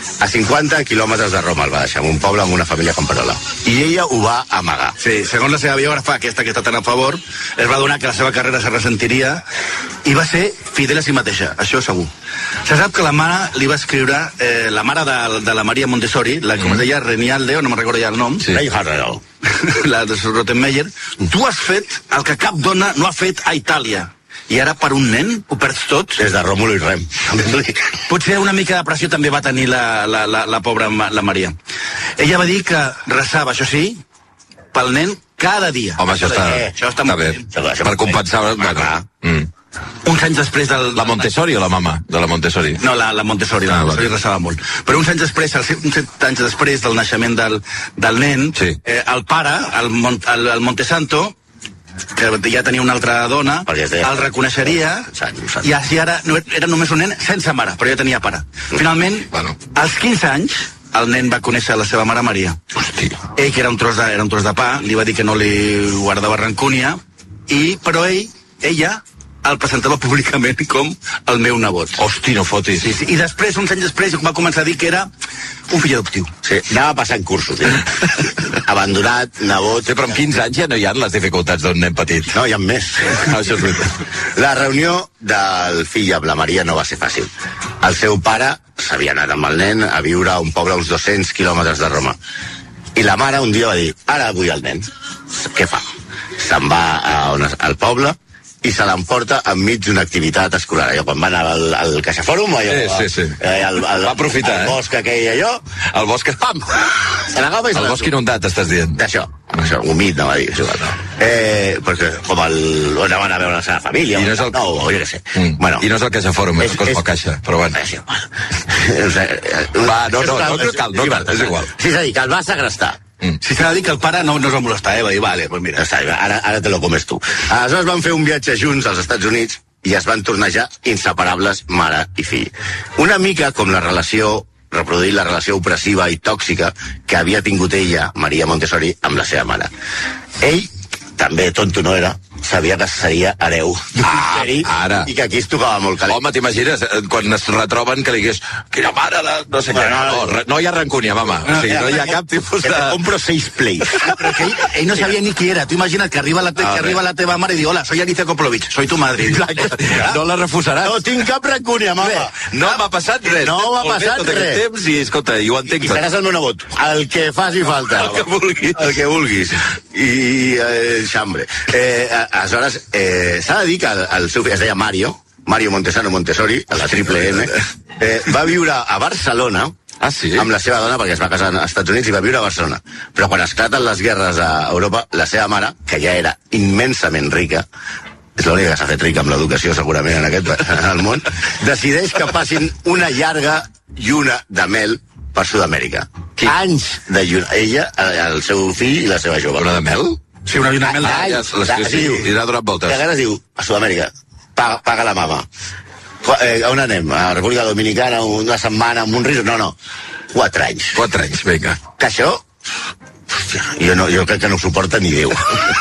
A cinquanta quilòmetres de Roma el va deixar, en un poble amb una família camperola. I ella ho va amagar. Sí, segons la seva biògrafa, aquesta que està tan a favor, es va donar que la seva carrera se ressentiria i va ser fidel a si mateixa, això segur. Se sap que la mare li va escriure, eh, la mare de, de la Maria Montessori, la, com mm. es deia, Renialde, o no me'n recordo ja el nom, sí. la de Rottenmeier, tu has fet el que cap dona no ha fet a Itàlia. I ara per un nen ho perds tot? Des de Ròmulo i Rem. Potser una mica de pressió també va tenir la, la, la, la pobra la Maria. Ella va dir que resava, això sí, pel nen cada dia. Home, això està, eh, això està, està bé. Per compensar... Bueno, mm. Uns anys després del... La Montessori o la mama de la Montessori? No, la, la Montessori, la ah, Montessori resava molt. Però uns anys després, uns set anys després del naixement del, del nen, sí. eh, el pare, el, el, el Montesanto, que ja tenia una altra dona, el reconeixeria, i així ara no, era només un nen sense mare, però ja tenia pare. Finalment, bueno. als quinze anys, el nen va conèixer la seva mare Maria. Hòstia. Ell, que era un tros de, era un tros de pa, li va dir que no li guardava rancúnia, i, però ell, ella, el presentava públicament com el meu nebot. Hosti, no fotis. Sí, sí. I després, uns anys després, va començar a dir que era un fill adoptiu. Sí, anava passant cursos, eh? Abandonat, nebot... Sí, però amb quinze anys ja no hi ha les dificultats d'un nen petit. No, hi ha més. No, això és veritat. La reunió del fill amb la Maria no va ser fàcil. El seu pare s'havia anat amb el nen a viure a un poble a uns dos-cents quilòmetres de Roma. I la mare un dia va dir, ara vull el nen. Què fa? Se'n va a on, al poble i se l'emporta enmig d'una activitat escolar. Allò, quan va anar al, al Caixafòrum, allò, sí, sí, sí. Eh, el, el, va aprofitar, el bosc aquell, allò... El bosc... Pam! Se l'agava i se el bosc inundat, estàs dient. D'això, això, humit, no va dir. Això, no. Eh, perquè, com el... on van a veure la seva família, I no és el... no, o jo què sé. Mm. Bueno, I no és el Caixafòrum, és, és el Cosmo Caixa, però bueno. És igual. Va, no, no, no, no cal, no cal, és igual. Sí, és a dir, que el va segrestar. Mm. Si s'ha de dir que el pare no, no es va molestar, eh? Va dir, vale, pues mira. Està, ara, ara te lo comes tu. Aleshores van fer un viatge junts als Estats Units i es van tornar ja inseparables mare i fill. Una mica com la relació, reproduir la relació opressiva i tòxica que havia tingut ella, Maria Montessori, amb la seva mare. Ell, també tonto no era, sabia que seria hereu d'un ah, imperi ara. I que aquí es tocava molt calent. Home, t'imagines, quan es retroben que li digués quina mare de... no sé què, no, no, no hi ha rancúnia, mama. O sigui, no hi ha cap tipus de... Que te compro seis plays. Però que ell, ell no sabia ni qui era. Tu imagina't que arriba la, te, que arriba la teva mare i diu, hola, soy Alicia Koplovich, soy tu madre. No la refusaràs. No tinc cap rancúnia, mama. No m'ha passat res. No m'ha passat res. Temps i, escolta, i ho entenc. I seràs el meu nebot. El que faci falta. El que vulguis. El que vulguis. I eh, xambre. Eh, aleshores, eh, s'ha de dir que el, el seu fill es deia Mario, Mario Montesano Montessori, a la triple M, eh, va viure a Barcelona, ah, sí? amb la seva dona, perquè es va casar als Estats Units i va viure a Barcelona. Però quan esclaten les guerres a Europa, la seva mare, que ja era immensament rica, és l'única que s'ha fet rica amb l'educació segurament en aquest en el món, decideix que passin una llarga lluna de mel per Sud-amèrica. Qui? Anys de lluna. Ella, el seu fill i la seva jove. Una de mel? Sí, una lluna de mel. Ah, ja, les, sí, i l'ha donat voltes. I ara es diu, a Sud-amèrica, paga, paga la mama. Eh, on anem? A la República Dominicana, una setmana, amb un riso? No, no. Quatre anys. Quatre anys, vinga. Que això... Hòstia, jo, no, jo crec que no ho suporta ni Déu.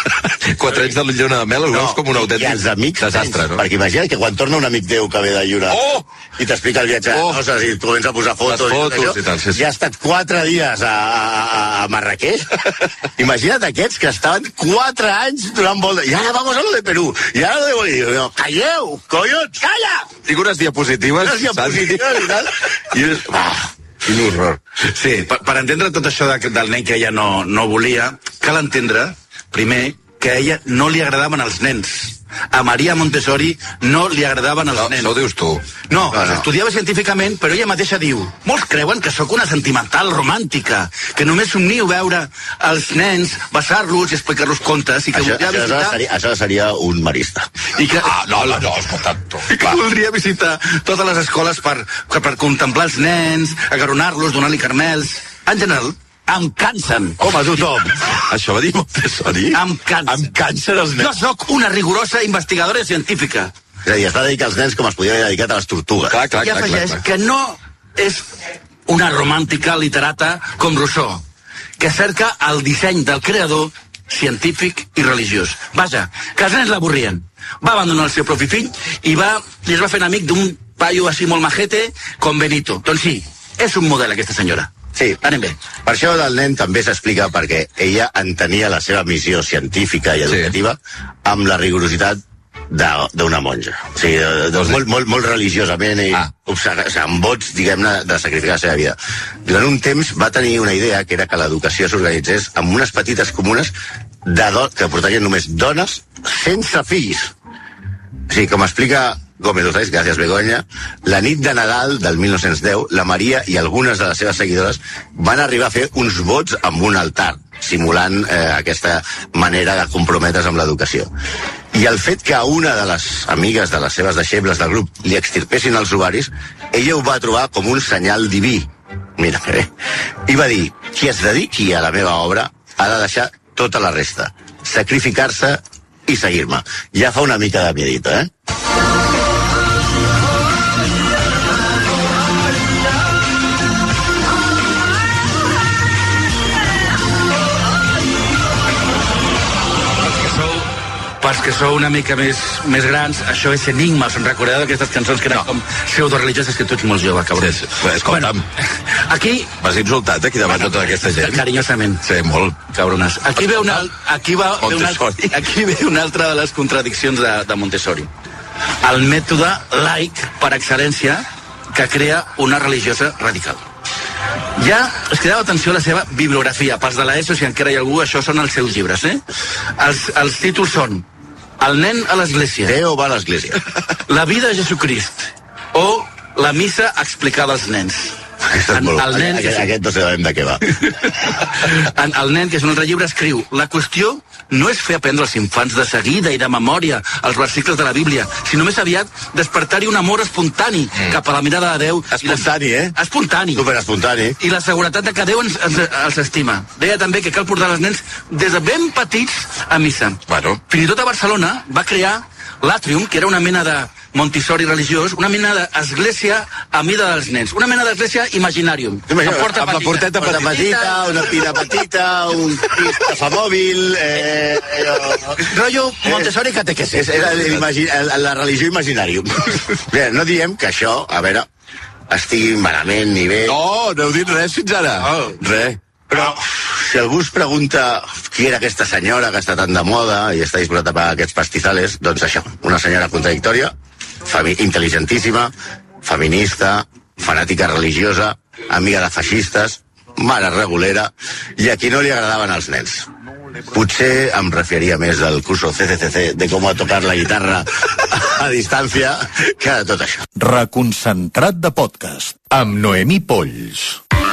Quatre anys de lluna de mel ho veus no, com un autèntic i els amics desastre, no? Perquè imagina't que quan torna un amic teu que ve de lluna oh! i t'explica el viatge, oh! no sé, si tu comença a posar fotos, fotos i, i tal, sí, sí. ja ha estat quatre dies a, a, a Marrakeix. Imagina't aquests que estaven quatre anys donant volta. I ara vamos a lo de Perú. I ara lo de Bolívia. No, calleu, collons, calla! Tinc unes diapositives. Unes diapositives i tal. I és... Ah, quin horror. Sí, per, per entendre tot això de, del nen que ella no, no volia, cal entendre, primer, que a ella no li agradaven els nens. A Maria Montessori no li agradaven els no, nens. No ho dius tu. No, no, no. Estudiava científicament, però ella mateixa diu, molts creuen que sóc una sentimental romàntica, que només somnio veure els nens, besar-los i explicar-los contes, i que això, voldria això visitar... Seria, això seria un marista. I que... Ah, no, no, no, escolta, I que voldria visitar totes les escoles per, per, per contemplar els nens, agarronar-los, donar-li carmels. En general, em cansen. Com a tothom. Això va dir Montessori? Em cansen. Em cansen els nens. Jo sóc una rigorosa investigadora científica. És a dir, es va dedicar als nens com es podia haver dedicat a les tortugues. Clar, clar, I afegeix que no és una romàntica literata com Rousseau, que cerca el disseny del creador científic i religiós. Vaja, que els nens l'avorrien. Va abandonar el seu propi fill i, va, i es va fer amic d'un paio així molt majete com Benito. Doncs sí, és un model, aquesta senyora. Sí, anem bé. Per això del nen també s'explica perquè ella entenia la seva missió científica i educativa sí. amb la rigorositat d'una monja. O sigui, de, de, molt, molt, molt religiosament i ah. o sigui, amb vots, diguem-ne, de sacrificar la seva vida. Durant un temps va tenir una idea que era que l'educació s'organitzés amb unes petites comunes de do, que portarien només dones sense fills. O sigui, com explica Gómez Otais, gràcies Begoña, la nit de Nadal del mil nou-cents deu, la Maria i algunes de les seves seguidores van arribar a fer uns vots amb un altar, simulant eh, aquesta manera de comprometre's amb l'educació. I el fet que a una de les amigues de les seves deixebles del grup li extirpessin els ovaris, ella ho va trobar com un senyal diví. Mira que bé. I va dir, qui es dediqui a la meva obra ha de deixar tota la resta, sacrificar-se i seguir-me. Ja fa una mica de miedito, eh? Pels que sou una mica més, més grans, això és Enigma, us en recordeu d'aquestes cançons que eren no. com pseudo-religioses, que tu ets molt jove, cabrón. Sí, sí. Escolta'm, bueno, aquí... m'has insultat aquí davant bueno, tota aquesta gent. Carinyosament. Sí, molt. Cabrones. Aquí ve una, aquí va, ve una, aquí ve una altra de les contradiccions de, de Montessori. El mètode laic, per excel·lència, que crea una religiosa radical. Ja es cridava atenció a la seva bibliografia. Pels de l'ESO, si encara hi ha algú, això són els seus llibres, eh? Els, els títols són El nen a l'església. Déu va a l'església. La vida de Jesucrist. O la missa explicada als nens. En, el nen, aquest, aquest no sabem de què va. En, el nen, que és un altre llibre, escriu: la qüestió no és fer aprendre als infants de seguida i de memòria els versicles de la Bíblia, sinó més aviat despertar-hi un amor espontani mm. cap a la mirada de Déu. Espontani, eh? Espontani. Super espontani. I la seguretat de que Déu ens, ens, els estima. Deia també que cal portar els nens des de ben petits a missa. Bueno. Fins i tot a Barcelona va crear l'Atrium, que era una mena de Montessori religiós, una mena d'església a mida dels nens, una mena d'església imaginàrium. Imagina, amb, amb la porteta petita, petita, una pila petita, un pistafamòbil, eh, eh, rotllo Montessori catequesis. És, és la, la religió imaginàrium. Bé, no diem que això, a veure, estigui malament ni bé. No, no heu dit res fins ara. Oh. Res. Però si algú es pregunta qui era aquesta senyora que està tan de moda i està disposada a pagar aquests pastizales, doncs això, una senyora contradictòria, intel·ligentíssima, feminista, fanàtica religiosa, amiga de feixistes, mare regulera, i a qui no li agradaven els nens. Potser em referia més del curso C C C C de com a tocar la guitarra a distància que de tot això. Reconcentrat de podcast amb Noemí Polls.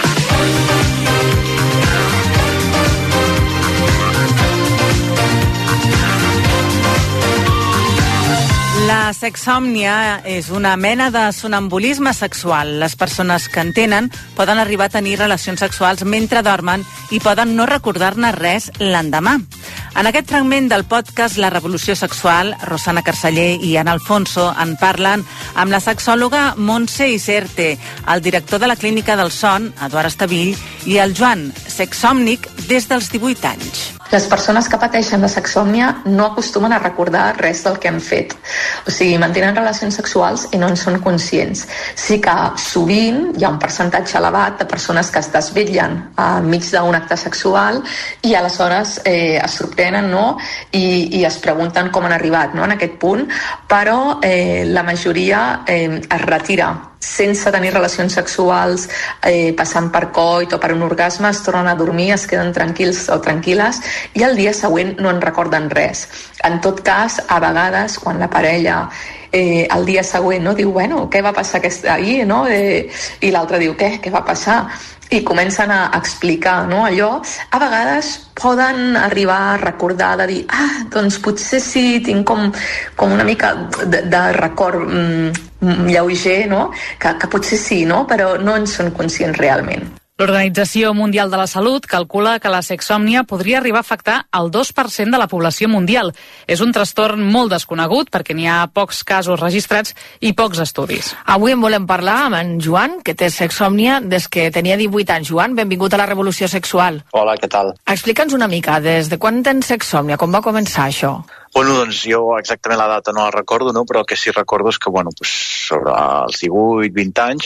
La sexòmnia és una mena de sonambulisme sexual. Les persones que en tenen poden arribar a tenir relacions sexuals mentre dormen i poden no recordar-ne res l'endemà. En aquest fragment del podcast La revolució sexual, Rosana Carceller i Ana Alfonso en parlen amb la sexòloga Montse Iserte, el director de la Clínica del Son, Eduard Estavill, i el Joan, sexòmnic des dels divuit anys. Les persones que pateixen de sexòmnia no acostumen a recordar res del que han fet. O sigui, mantenen relacions sexuals i no en són conscients. Sí que sovint hi ha un percentatge elevat de persones que es desvetllen enmig d'un acte sexual i aleshores eh, es sorprenen, no? I, i es pregunten com han arribat, no? En aquest punt, però eh, la majoria eh, es retira sense tenir relacions sexuals, eh, passant per coit o per un orgasme, es tornen a dormir, es queden tranquils o tranquil·les i el dia següent no en recorden res. En tot cas, a vegades, quan la parella eh, el dia següent no, diu, bueno, què va passar aquest ahir? No? Eh, I l'altre diu, què? Què va passar? I comencen a explicar, no, allò. A vegades poden arribar a recordar, de dir, ah, doncs potser sí, tinc com, com una mica de, de record mm, lleuger, no? Que, que potser sí, no? Però no en són conscients realment. L'Organització Mundial de la Salut calcula que la sexòmnia podria arribar a afectar el dos per cent de la població mundial. És un trastorn molt desconegut perquè n'hi ha pocs casos registrats i pocs estudis. Avui en volem parlar amb en Joan, que té sexòmnia des que tenia divuit anys. Joan, benvingut a la Revolució Sexual. Hola, què tal? Explica'ns una mica, des de quan tens sexòmnia? Com va començar això? Bueno, doncs jo exactament la data no la recordo, no? Però el que sí recordo és que, bueno, pues, sobre els divuit vint anys,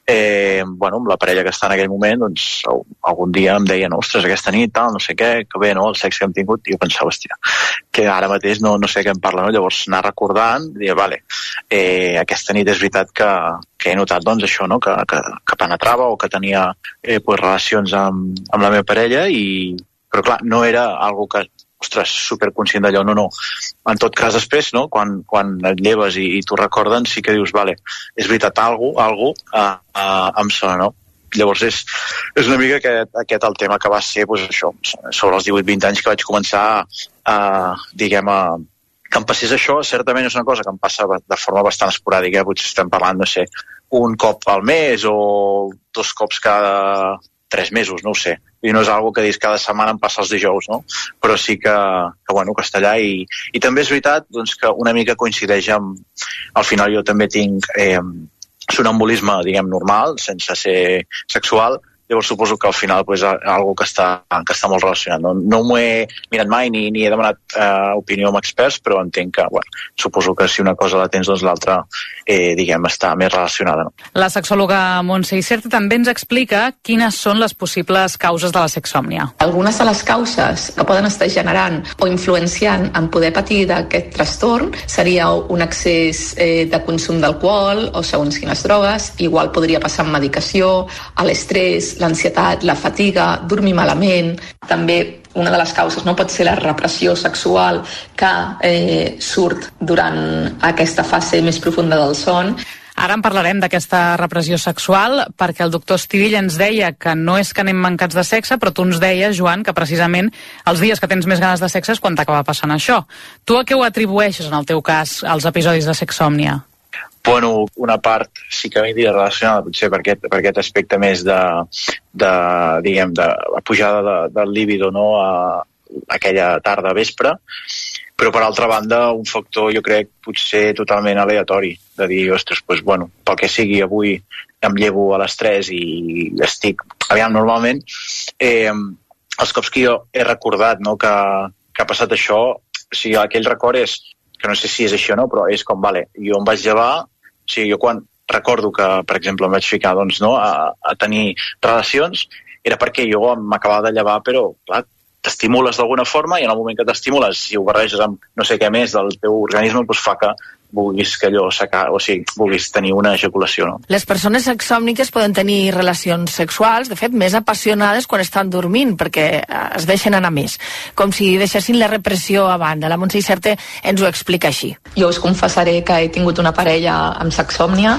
eh, bueno, amb la parella que està en aquell moment, doncs algun dia em deia, ostres, aquesta nit, tal, no sé què, que bé, no?, el sexe que hem tingut, i jo pensava, hòstia, que ara mateix no, no sé què em parla, no? Llavors anar recordant, dir, vale, eh, aquesta nit és veritat que, que he notat, doncs, això, no?, que, que, que penetrava o que tenia eh, pues, relacions amb, amb la meva parella, i però clar, no era algo que ostres, superconscient d'allò, no, no. En tot cas, després, no?, quan, quan et lleves i, i t'ho recorden, sí que dius, vale, és veritat, algú, algú uh, uh, em sona, no? Llavors és, és una mica aquest, aquest el tema que va ser, doncs això, sobre els divuit vint anys que vaig començar a, diguem, a, que em passés això, certament és una cosa que em passa de forma bastant esporàdica, potser estem parlant, no sé, un cop al mes o dos cops cada tres mesos, no ho sé. I no és algo que dius cada setmana em passa els dijous, no? Però sí que, que bueno, que està allà i, i també és veritat doncs, que una mica coincideix amb... Al final jo també tinc eh, sonambulisme, diguem, normal, sense ser sexual, llavors suposo que al final pues, és algo que està, que està molt relacionat. No, no m'ho he mirat mai ni, ni he demanat eh, opinió amb experts, però entenc que, bueno, suposo que si una cosa la tens, doncs l'altra, eh, diguem, està més relacionada. No? La sexòloga Montse Isern també ens explica quines són les possibles causes de la sexòmnia. Algunes de les causes que poden estar generant o influenciant en poder patir d'aquest trastorn seria un excés eh, de consum d'alcohol o segons quines drogues, igual podria passar amb medicació, a l'estrès, l'ansietat, la fatiga, dormir malament. També una de les causes no pot ser la repressió sexual que eh, surt durant aquesta fase més profunda del son. Ara en parlarem d'aquesta repressió sexual perquè el doctor Estivill ens deia que no és que anem mancats de sexe, però tu ens deies, Joan, que precisament els dies que tens més ganes de sexe és quan t'acaba passant això. Tu a què ho atribueixes, en el teu cas, als episodis de sexòmnia? Bueno, una part sí que m'hi diria relacionada potser per aquest, per aquest aspecte més de, de diguem, de la pujada de, del líbido, no?, a aquella tarda vespre, però per altra banda un factor jo crec potser totalment aleatori, de dir, ostres, doncs, bueno, pel que sigui avui em llevo a les tres i estic, aviam, normalment eh, els cops que jo he recordat, no?, que, que ha passat això, o sigui, aquell record és que no sé si és això o no, però és com, vale, jo em vaig llevar, o sigui, jo quan recordo que, per exemple, em vaig ficar, doncs, no, a, a tenir relacions, era perquè jo m'acabava de llevar, però, clar, t'estimules d'alguna forma i en el moment que t'estimules, si ho barreges amb no sé què més del teu organisme, doncs fa que vulguis que allò s'aca... o sigui, vulguis tenir una ejaculació, no? Les persones sexòmniques poden tenir relacions sexuals, de fet, més apassionades quan estan dormint, perquè es deixen anar més, com si deixessin la repressió a banda. La Montse Isern ens ho explica així. Jo us confessaré que he tingut una parella amb sexòmnia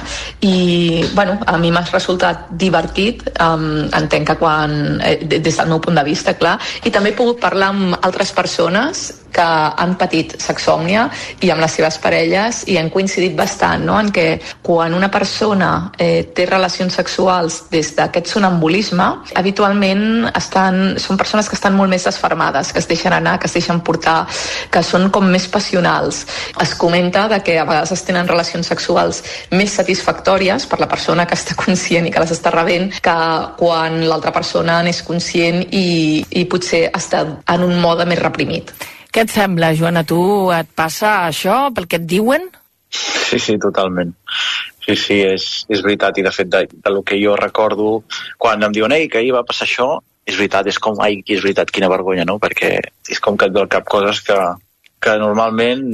i, bueno, a mi m'ha resultat divertit, um, entenc que quan, eh, des del meu punt de vista, clar, i també he pogut parlar amb altres persones que han patit sexòmnia i amb les seves parelles i han coincidit bastant, no?, en què quan una persona eh, té relacions sexuals des d'aquest sonambulisme, habitualment estan, són persones que estan molt més desfermades, que es deixen anar, que es deixen portar, que són com més passionals. Es comenta de que a vegades es tenen relacions sexuals més satisfactòries per la persona que està conscient i que les està rebent que quan l'altra persona n'és conscient i, i potser està en un mode més reprimit. Què et sembla, Joan? A tu et passa això pel que et diuen? Sí, sí, totalment. Sí, sí, és, és veritat. I de fet, de, de lo que jo recordo, quan em diuen, ei, que ahir va passar això, és veritat, és com, ai, és veritat, quina vergonya, no? Perquè és com que et ve al cap coses que, que normalment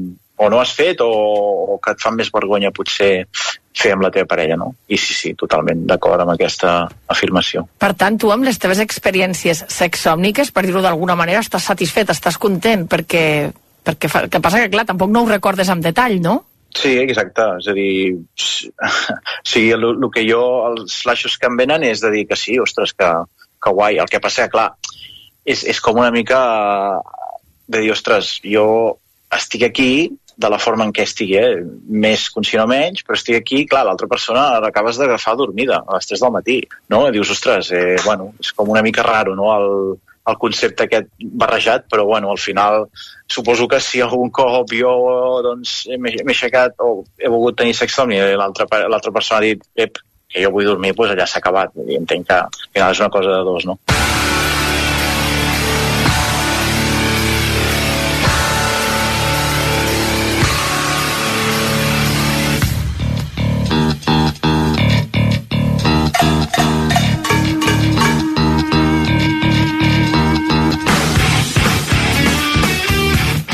o no has fet o, o que et fan més vergonya potser fer amb la teva parella, no? I sí, sí, totalment d'acord amb aquesta afirmació. Per tant, tu amb les teves experiències sexòmniques, per dir-ho d'alguna manera, estàs satisfet, estàs content, perquè, perquè fa, que passa que, clar, tampoc no ho recordes amb detall, no? Sí, exacte, és a dir, sí, el, el que jo, els flaixos que em venen és de dir que sí, ostres, que, que guai, el que passa, clar, és, és com una mica de dir, ostres, jo estic aquí de la forma en què estigui, eh? Més conscient o menys, però estic aquí, clar, l'altra persona l'acabes d'agafar dormida a les tres del matí, no? I dius, ostres, eh, bueno, és com una mica raro, no?, el, el concepte aquest barrejat, però, bueno, al final suposo que si algun cop jo, doncs, m'he aixecat o he volgut tenir sexòmnia i l'altra l'altra persona ha dit, ep, que jo vull dormir, doncs allà s'ha acabat. I entenc que al final és una cosa de dos, no?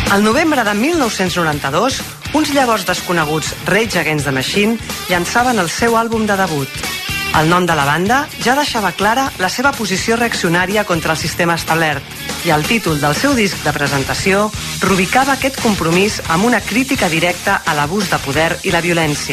Al novembre de mil nou-cents noranta-dos, uns llavors desconeguts Rage Against the Machine llançaven el seu àlbum de debut. El nom de la banda ja deixava clara la seva posició reaccionària contra el sistema establert, i el títol del seu disc de presentació rubicava aquest compromís amb una crítica directa a l'abús de poder i la violència.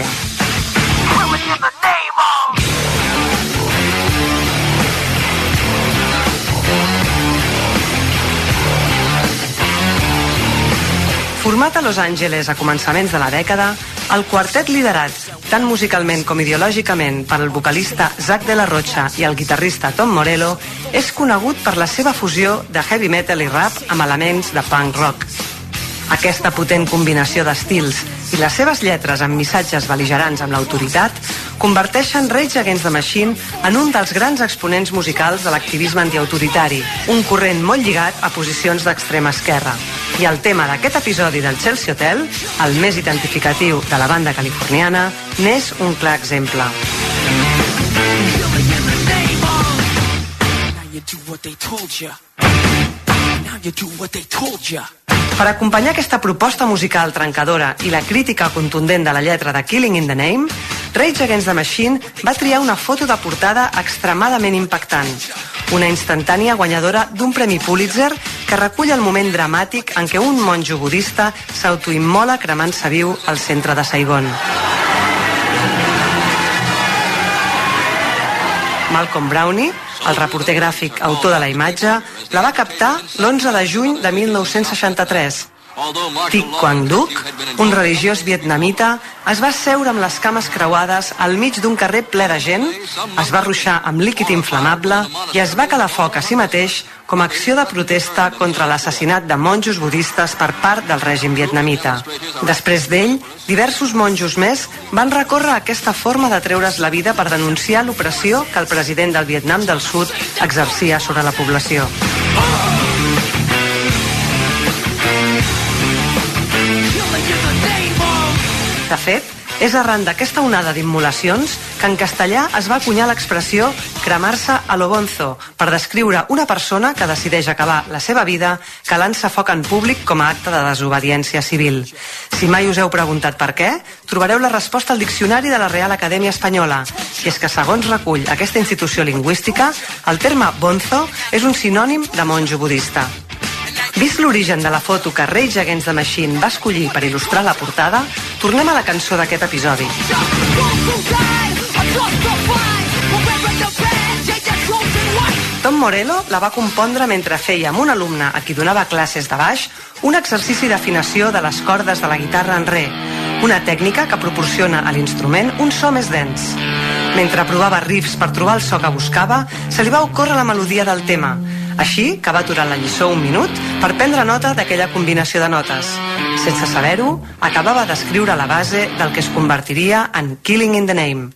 Format a Los Angeles a començaments de la dècada, el quartet liderat, tant musicalment com ideològicament, per el vocalista Zack de la Rocha i el guitarrista Tom Morello, és conegut per la seva fusió de heavy metal i rap amb elements de punk rock. Aquesta potent combinació d'estils i les seves lletres amb missatges bel·ligerants amb l'autoritat converteixen Rage Against the Machine en un dels grans exponents musicals de l'activisme antiautoritari, un corrent molt lligat a posicions d'extrema esquerra. I el tema d'aquest episodi del Chelsea Hotel, el més identificatiu de la banda californiana, n'és un clar exemple. Per acompanyar aquesta proposta musical trencadora i la crítica contundent de la lletra de Killing in the Name, Rage Against the Machine va triar una foto de portada extremadament impactant, una instantània guanyadora d'un premi Pulitzer que recull el moment dramàtic en què un monjo budista s'autoimmola cremant-se viu al centre de Saigon. Malcolm Brownie, el reporter gràfic autor de la imatge, la va captar l'onze de juny de mil nou-cents seixanta-tres. Thich Quang Duc, un religiós vietnamita, es va asseure amb les cames creuades al mig d'un carrer ple de gent, es va ruixar amb líquid inflamable i es va calar foc a si mateix com a acció de protesta contra l'assassinat de monjos budistes per part del règim vietnamita. Després d'ell, diversos monjos més van recórrer a aquesta forma de treure's la vida per denunciar l'opressió que el president del Vietnam del Sud exercia sobre la població. De fet, és arran d'aquesta onada d'immolacions que en castellà es va acunyar l'expressió cremar-se a lo bonzo per descriure una persona que decideix acabar la seva vida calant-se foc en públic com a acte de desobediència civil. Si mai us heu preguntat per què, trobareu la resposta al diccionari de la Real Acadèmia Espanyola, i és que segons recull aquesta institució lingüística, el terme bonzo és un sinònim de monjo budista. Vist l'origen de la foto que Rage Against the Machine va escollir per il·lustrar la portada, tornem a la cançó d'aquest episodi. Tom Morello la va compondre mentre feia amb un alumne a qui donava classes de baix un exercici d'afinació de les cordes de la guitarra en re, una tècnica que proporciona a l'instrument un so més dens. Mentre provava riffs per trobar el so que buscava, se li va ocórrer la melodia del tema, així que va aturar la lliçó un minut per prendre nota d'aquella combinació de notes. Sense saber-ho, acabava d'escriure la base del que es convertiria en Killing in the Name.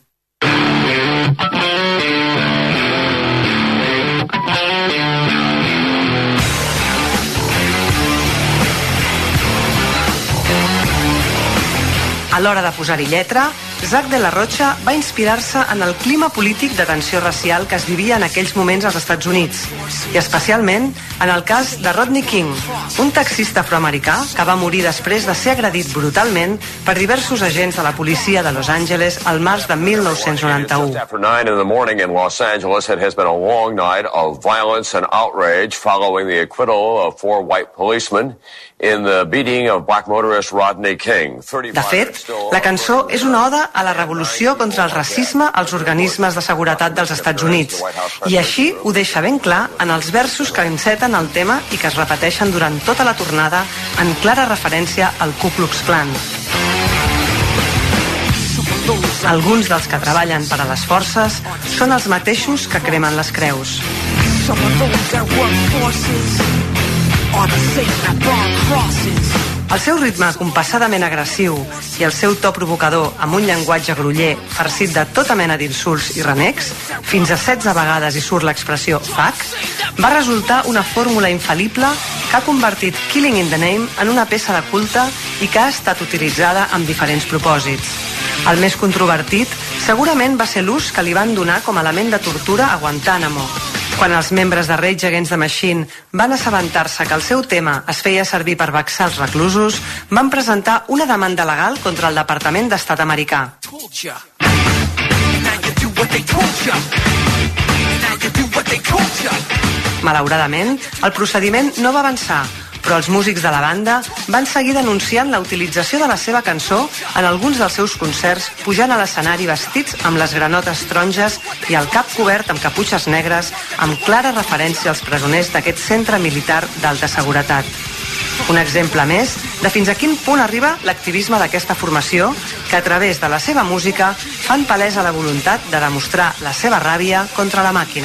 A l'hora de posar-hi lletra, Zack de la Rocha va inspirar-se en el clima polític de tensió racial que es vivia en aquells moments als Estats Units, i especialment en el cas de Rodney King, un taxista afroamericà que va morir després de ser agredit brutalment per diversos agents de la policia de Los Angeles al març de mil nou-cents noranta-u. After nine in the morning in Los Angeles, it has been a long night of violence and outrage following the acquittal of four white policemen in the beating of black motorist Rodney King. De fet, la cançó és una oda a la revolució contra el racisme als organismes de seguretat dels Estats Units, i així ho deixa ben clar en els versos que enceten el tema i que es repeteixen durant tota la tornada en clara referència al Ku Klux Klan. Alguns dels que treballen per a les forces són els mateixos que cremen les creus. El seu ritme compassadament agressiu i el seu to provocador amb un llenguatge groller farcit de tota mena d'insults i renecs, fins a setze vegades hi surt l'expressió fuck, va resultar una fórmula infal·lible que ha convertit Killing in the Name en una peça de culte i que ha estat utilitzada amb diferents propòsits. El més controvertit segurament va ser l'ús que li van donar com a element de tortura a Guantánamo, Quan els membres de Rage Against the Machine van assabentar-se que el seu tema es feia servir per vexar els reclusos, van presentar una demanda legal contra el Departament d'Estat americà. Malauradament, el procediment no va avançar, però els músics de la banda van seguir denunciant la utilització de la seva cançó en alguns dels seus concerts, pujant a l'escenari vestits amb les granotes taronges i el cap cobert amb caputxes negres, amb clara referència als presoners d'aquest centre militar d'alta seguretat. Un exemple més de fins a quin punt arriba l'activisme d'aquesta formació, que a través de la seva música fan palesa la voluntat de demostrar la seva ràbia contra la màquina.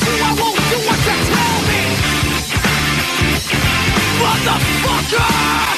Motherfucker!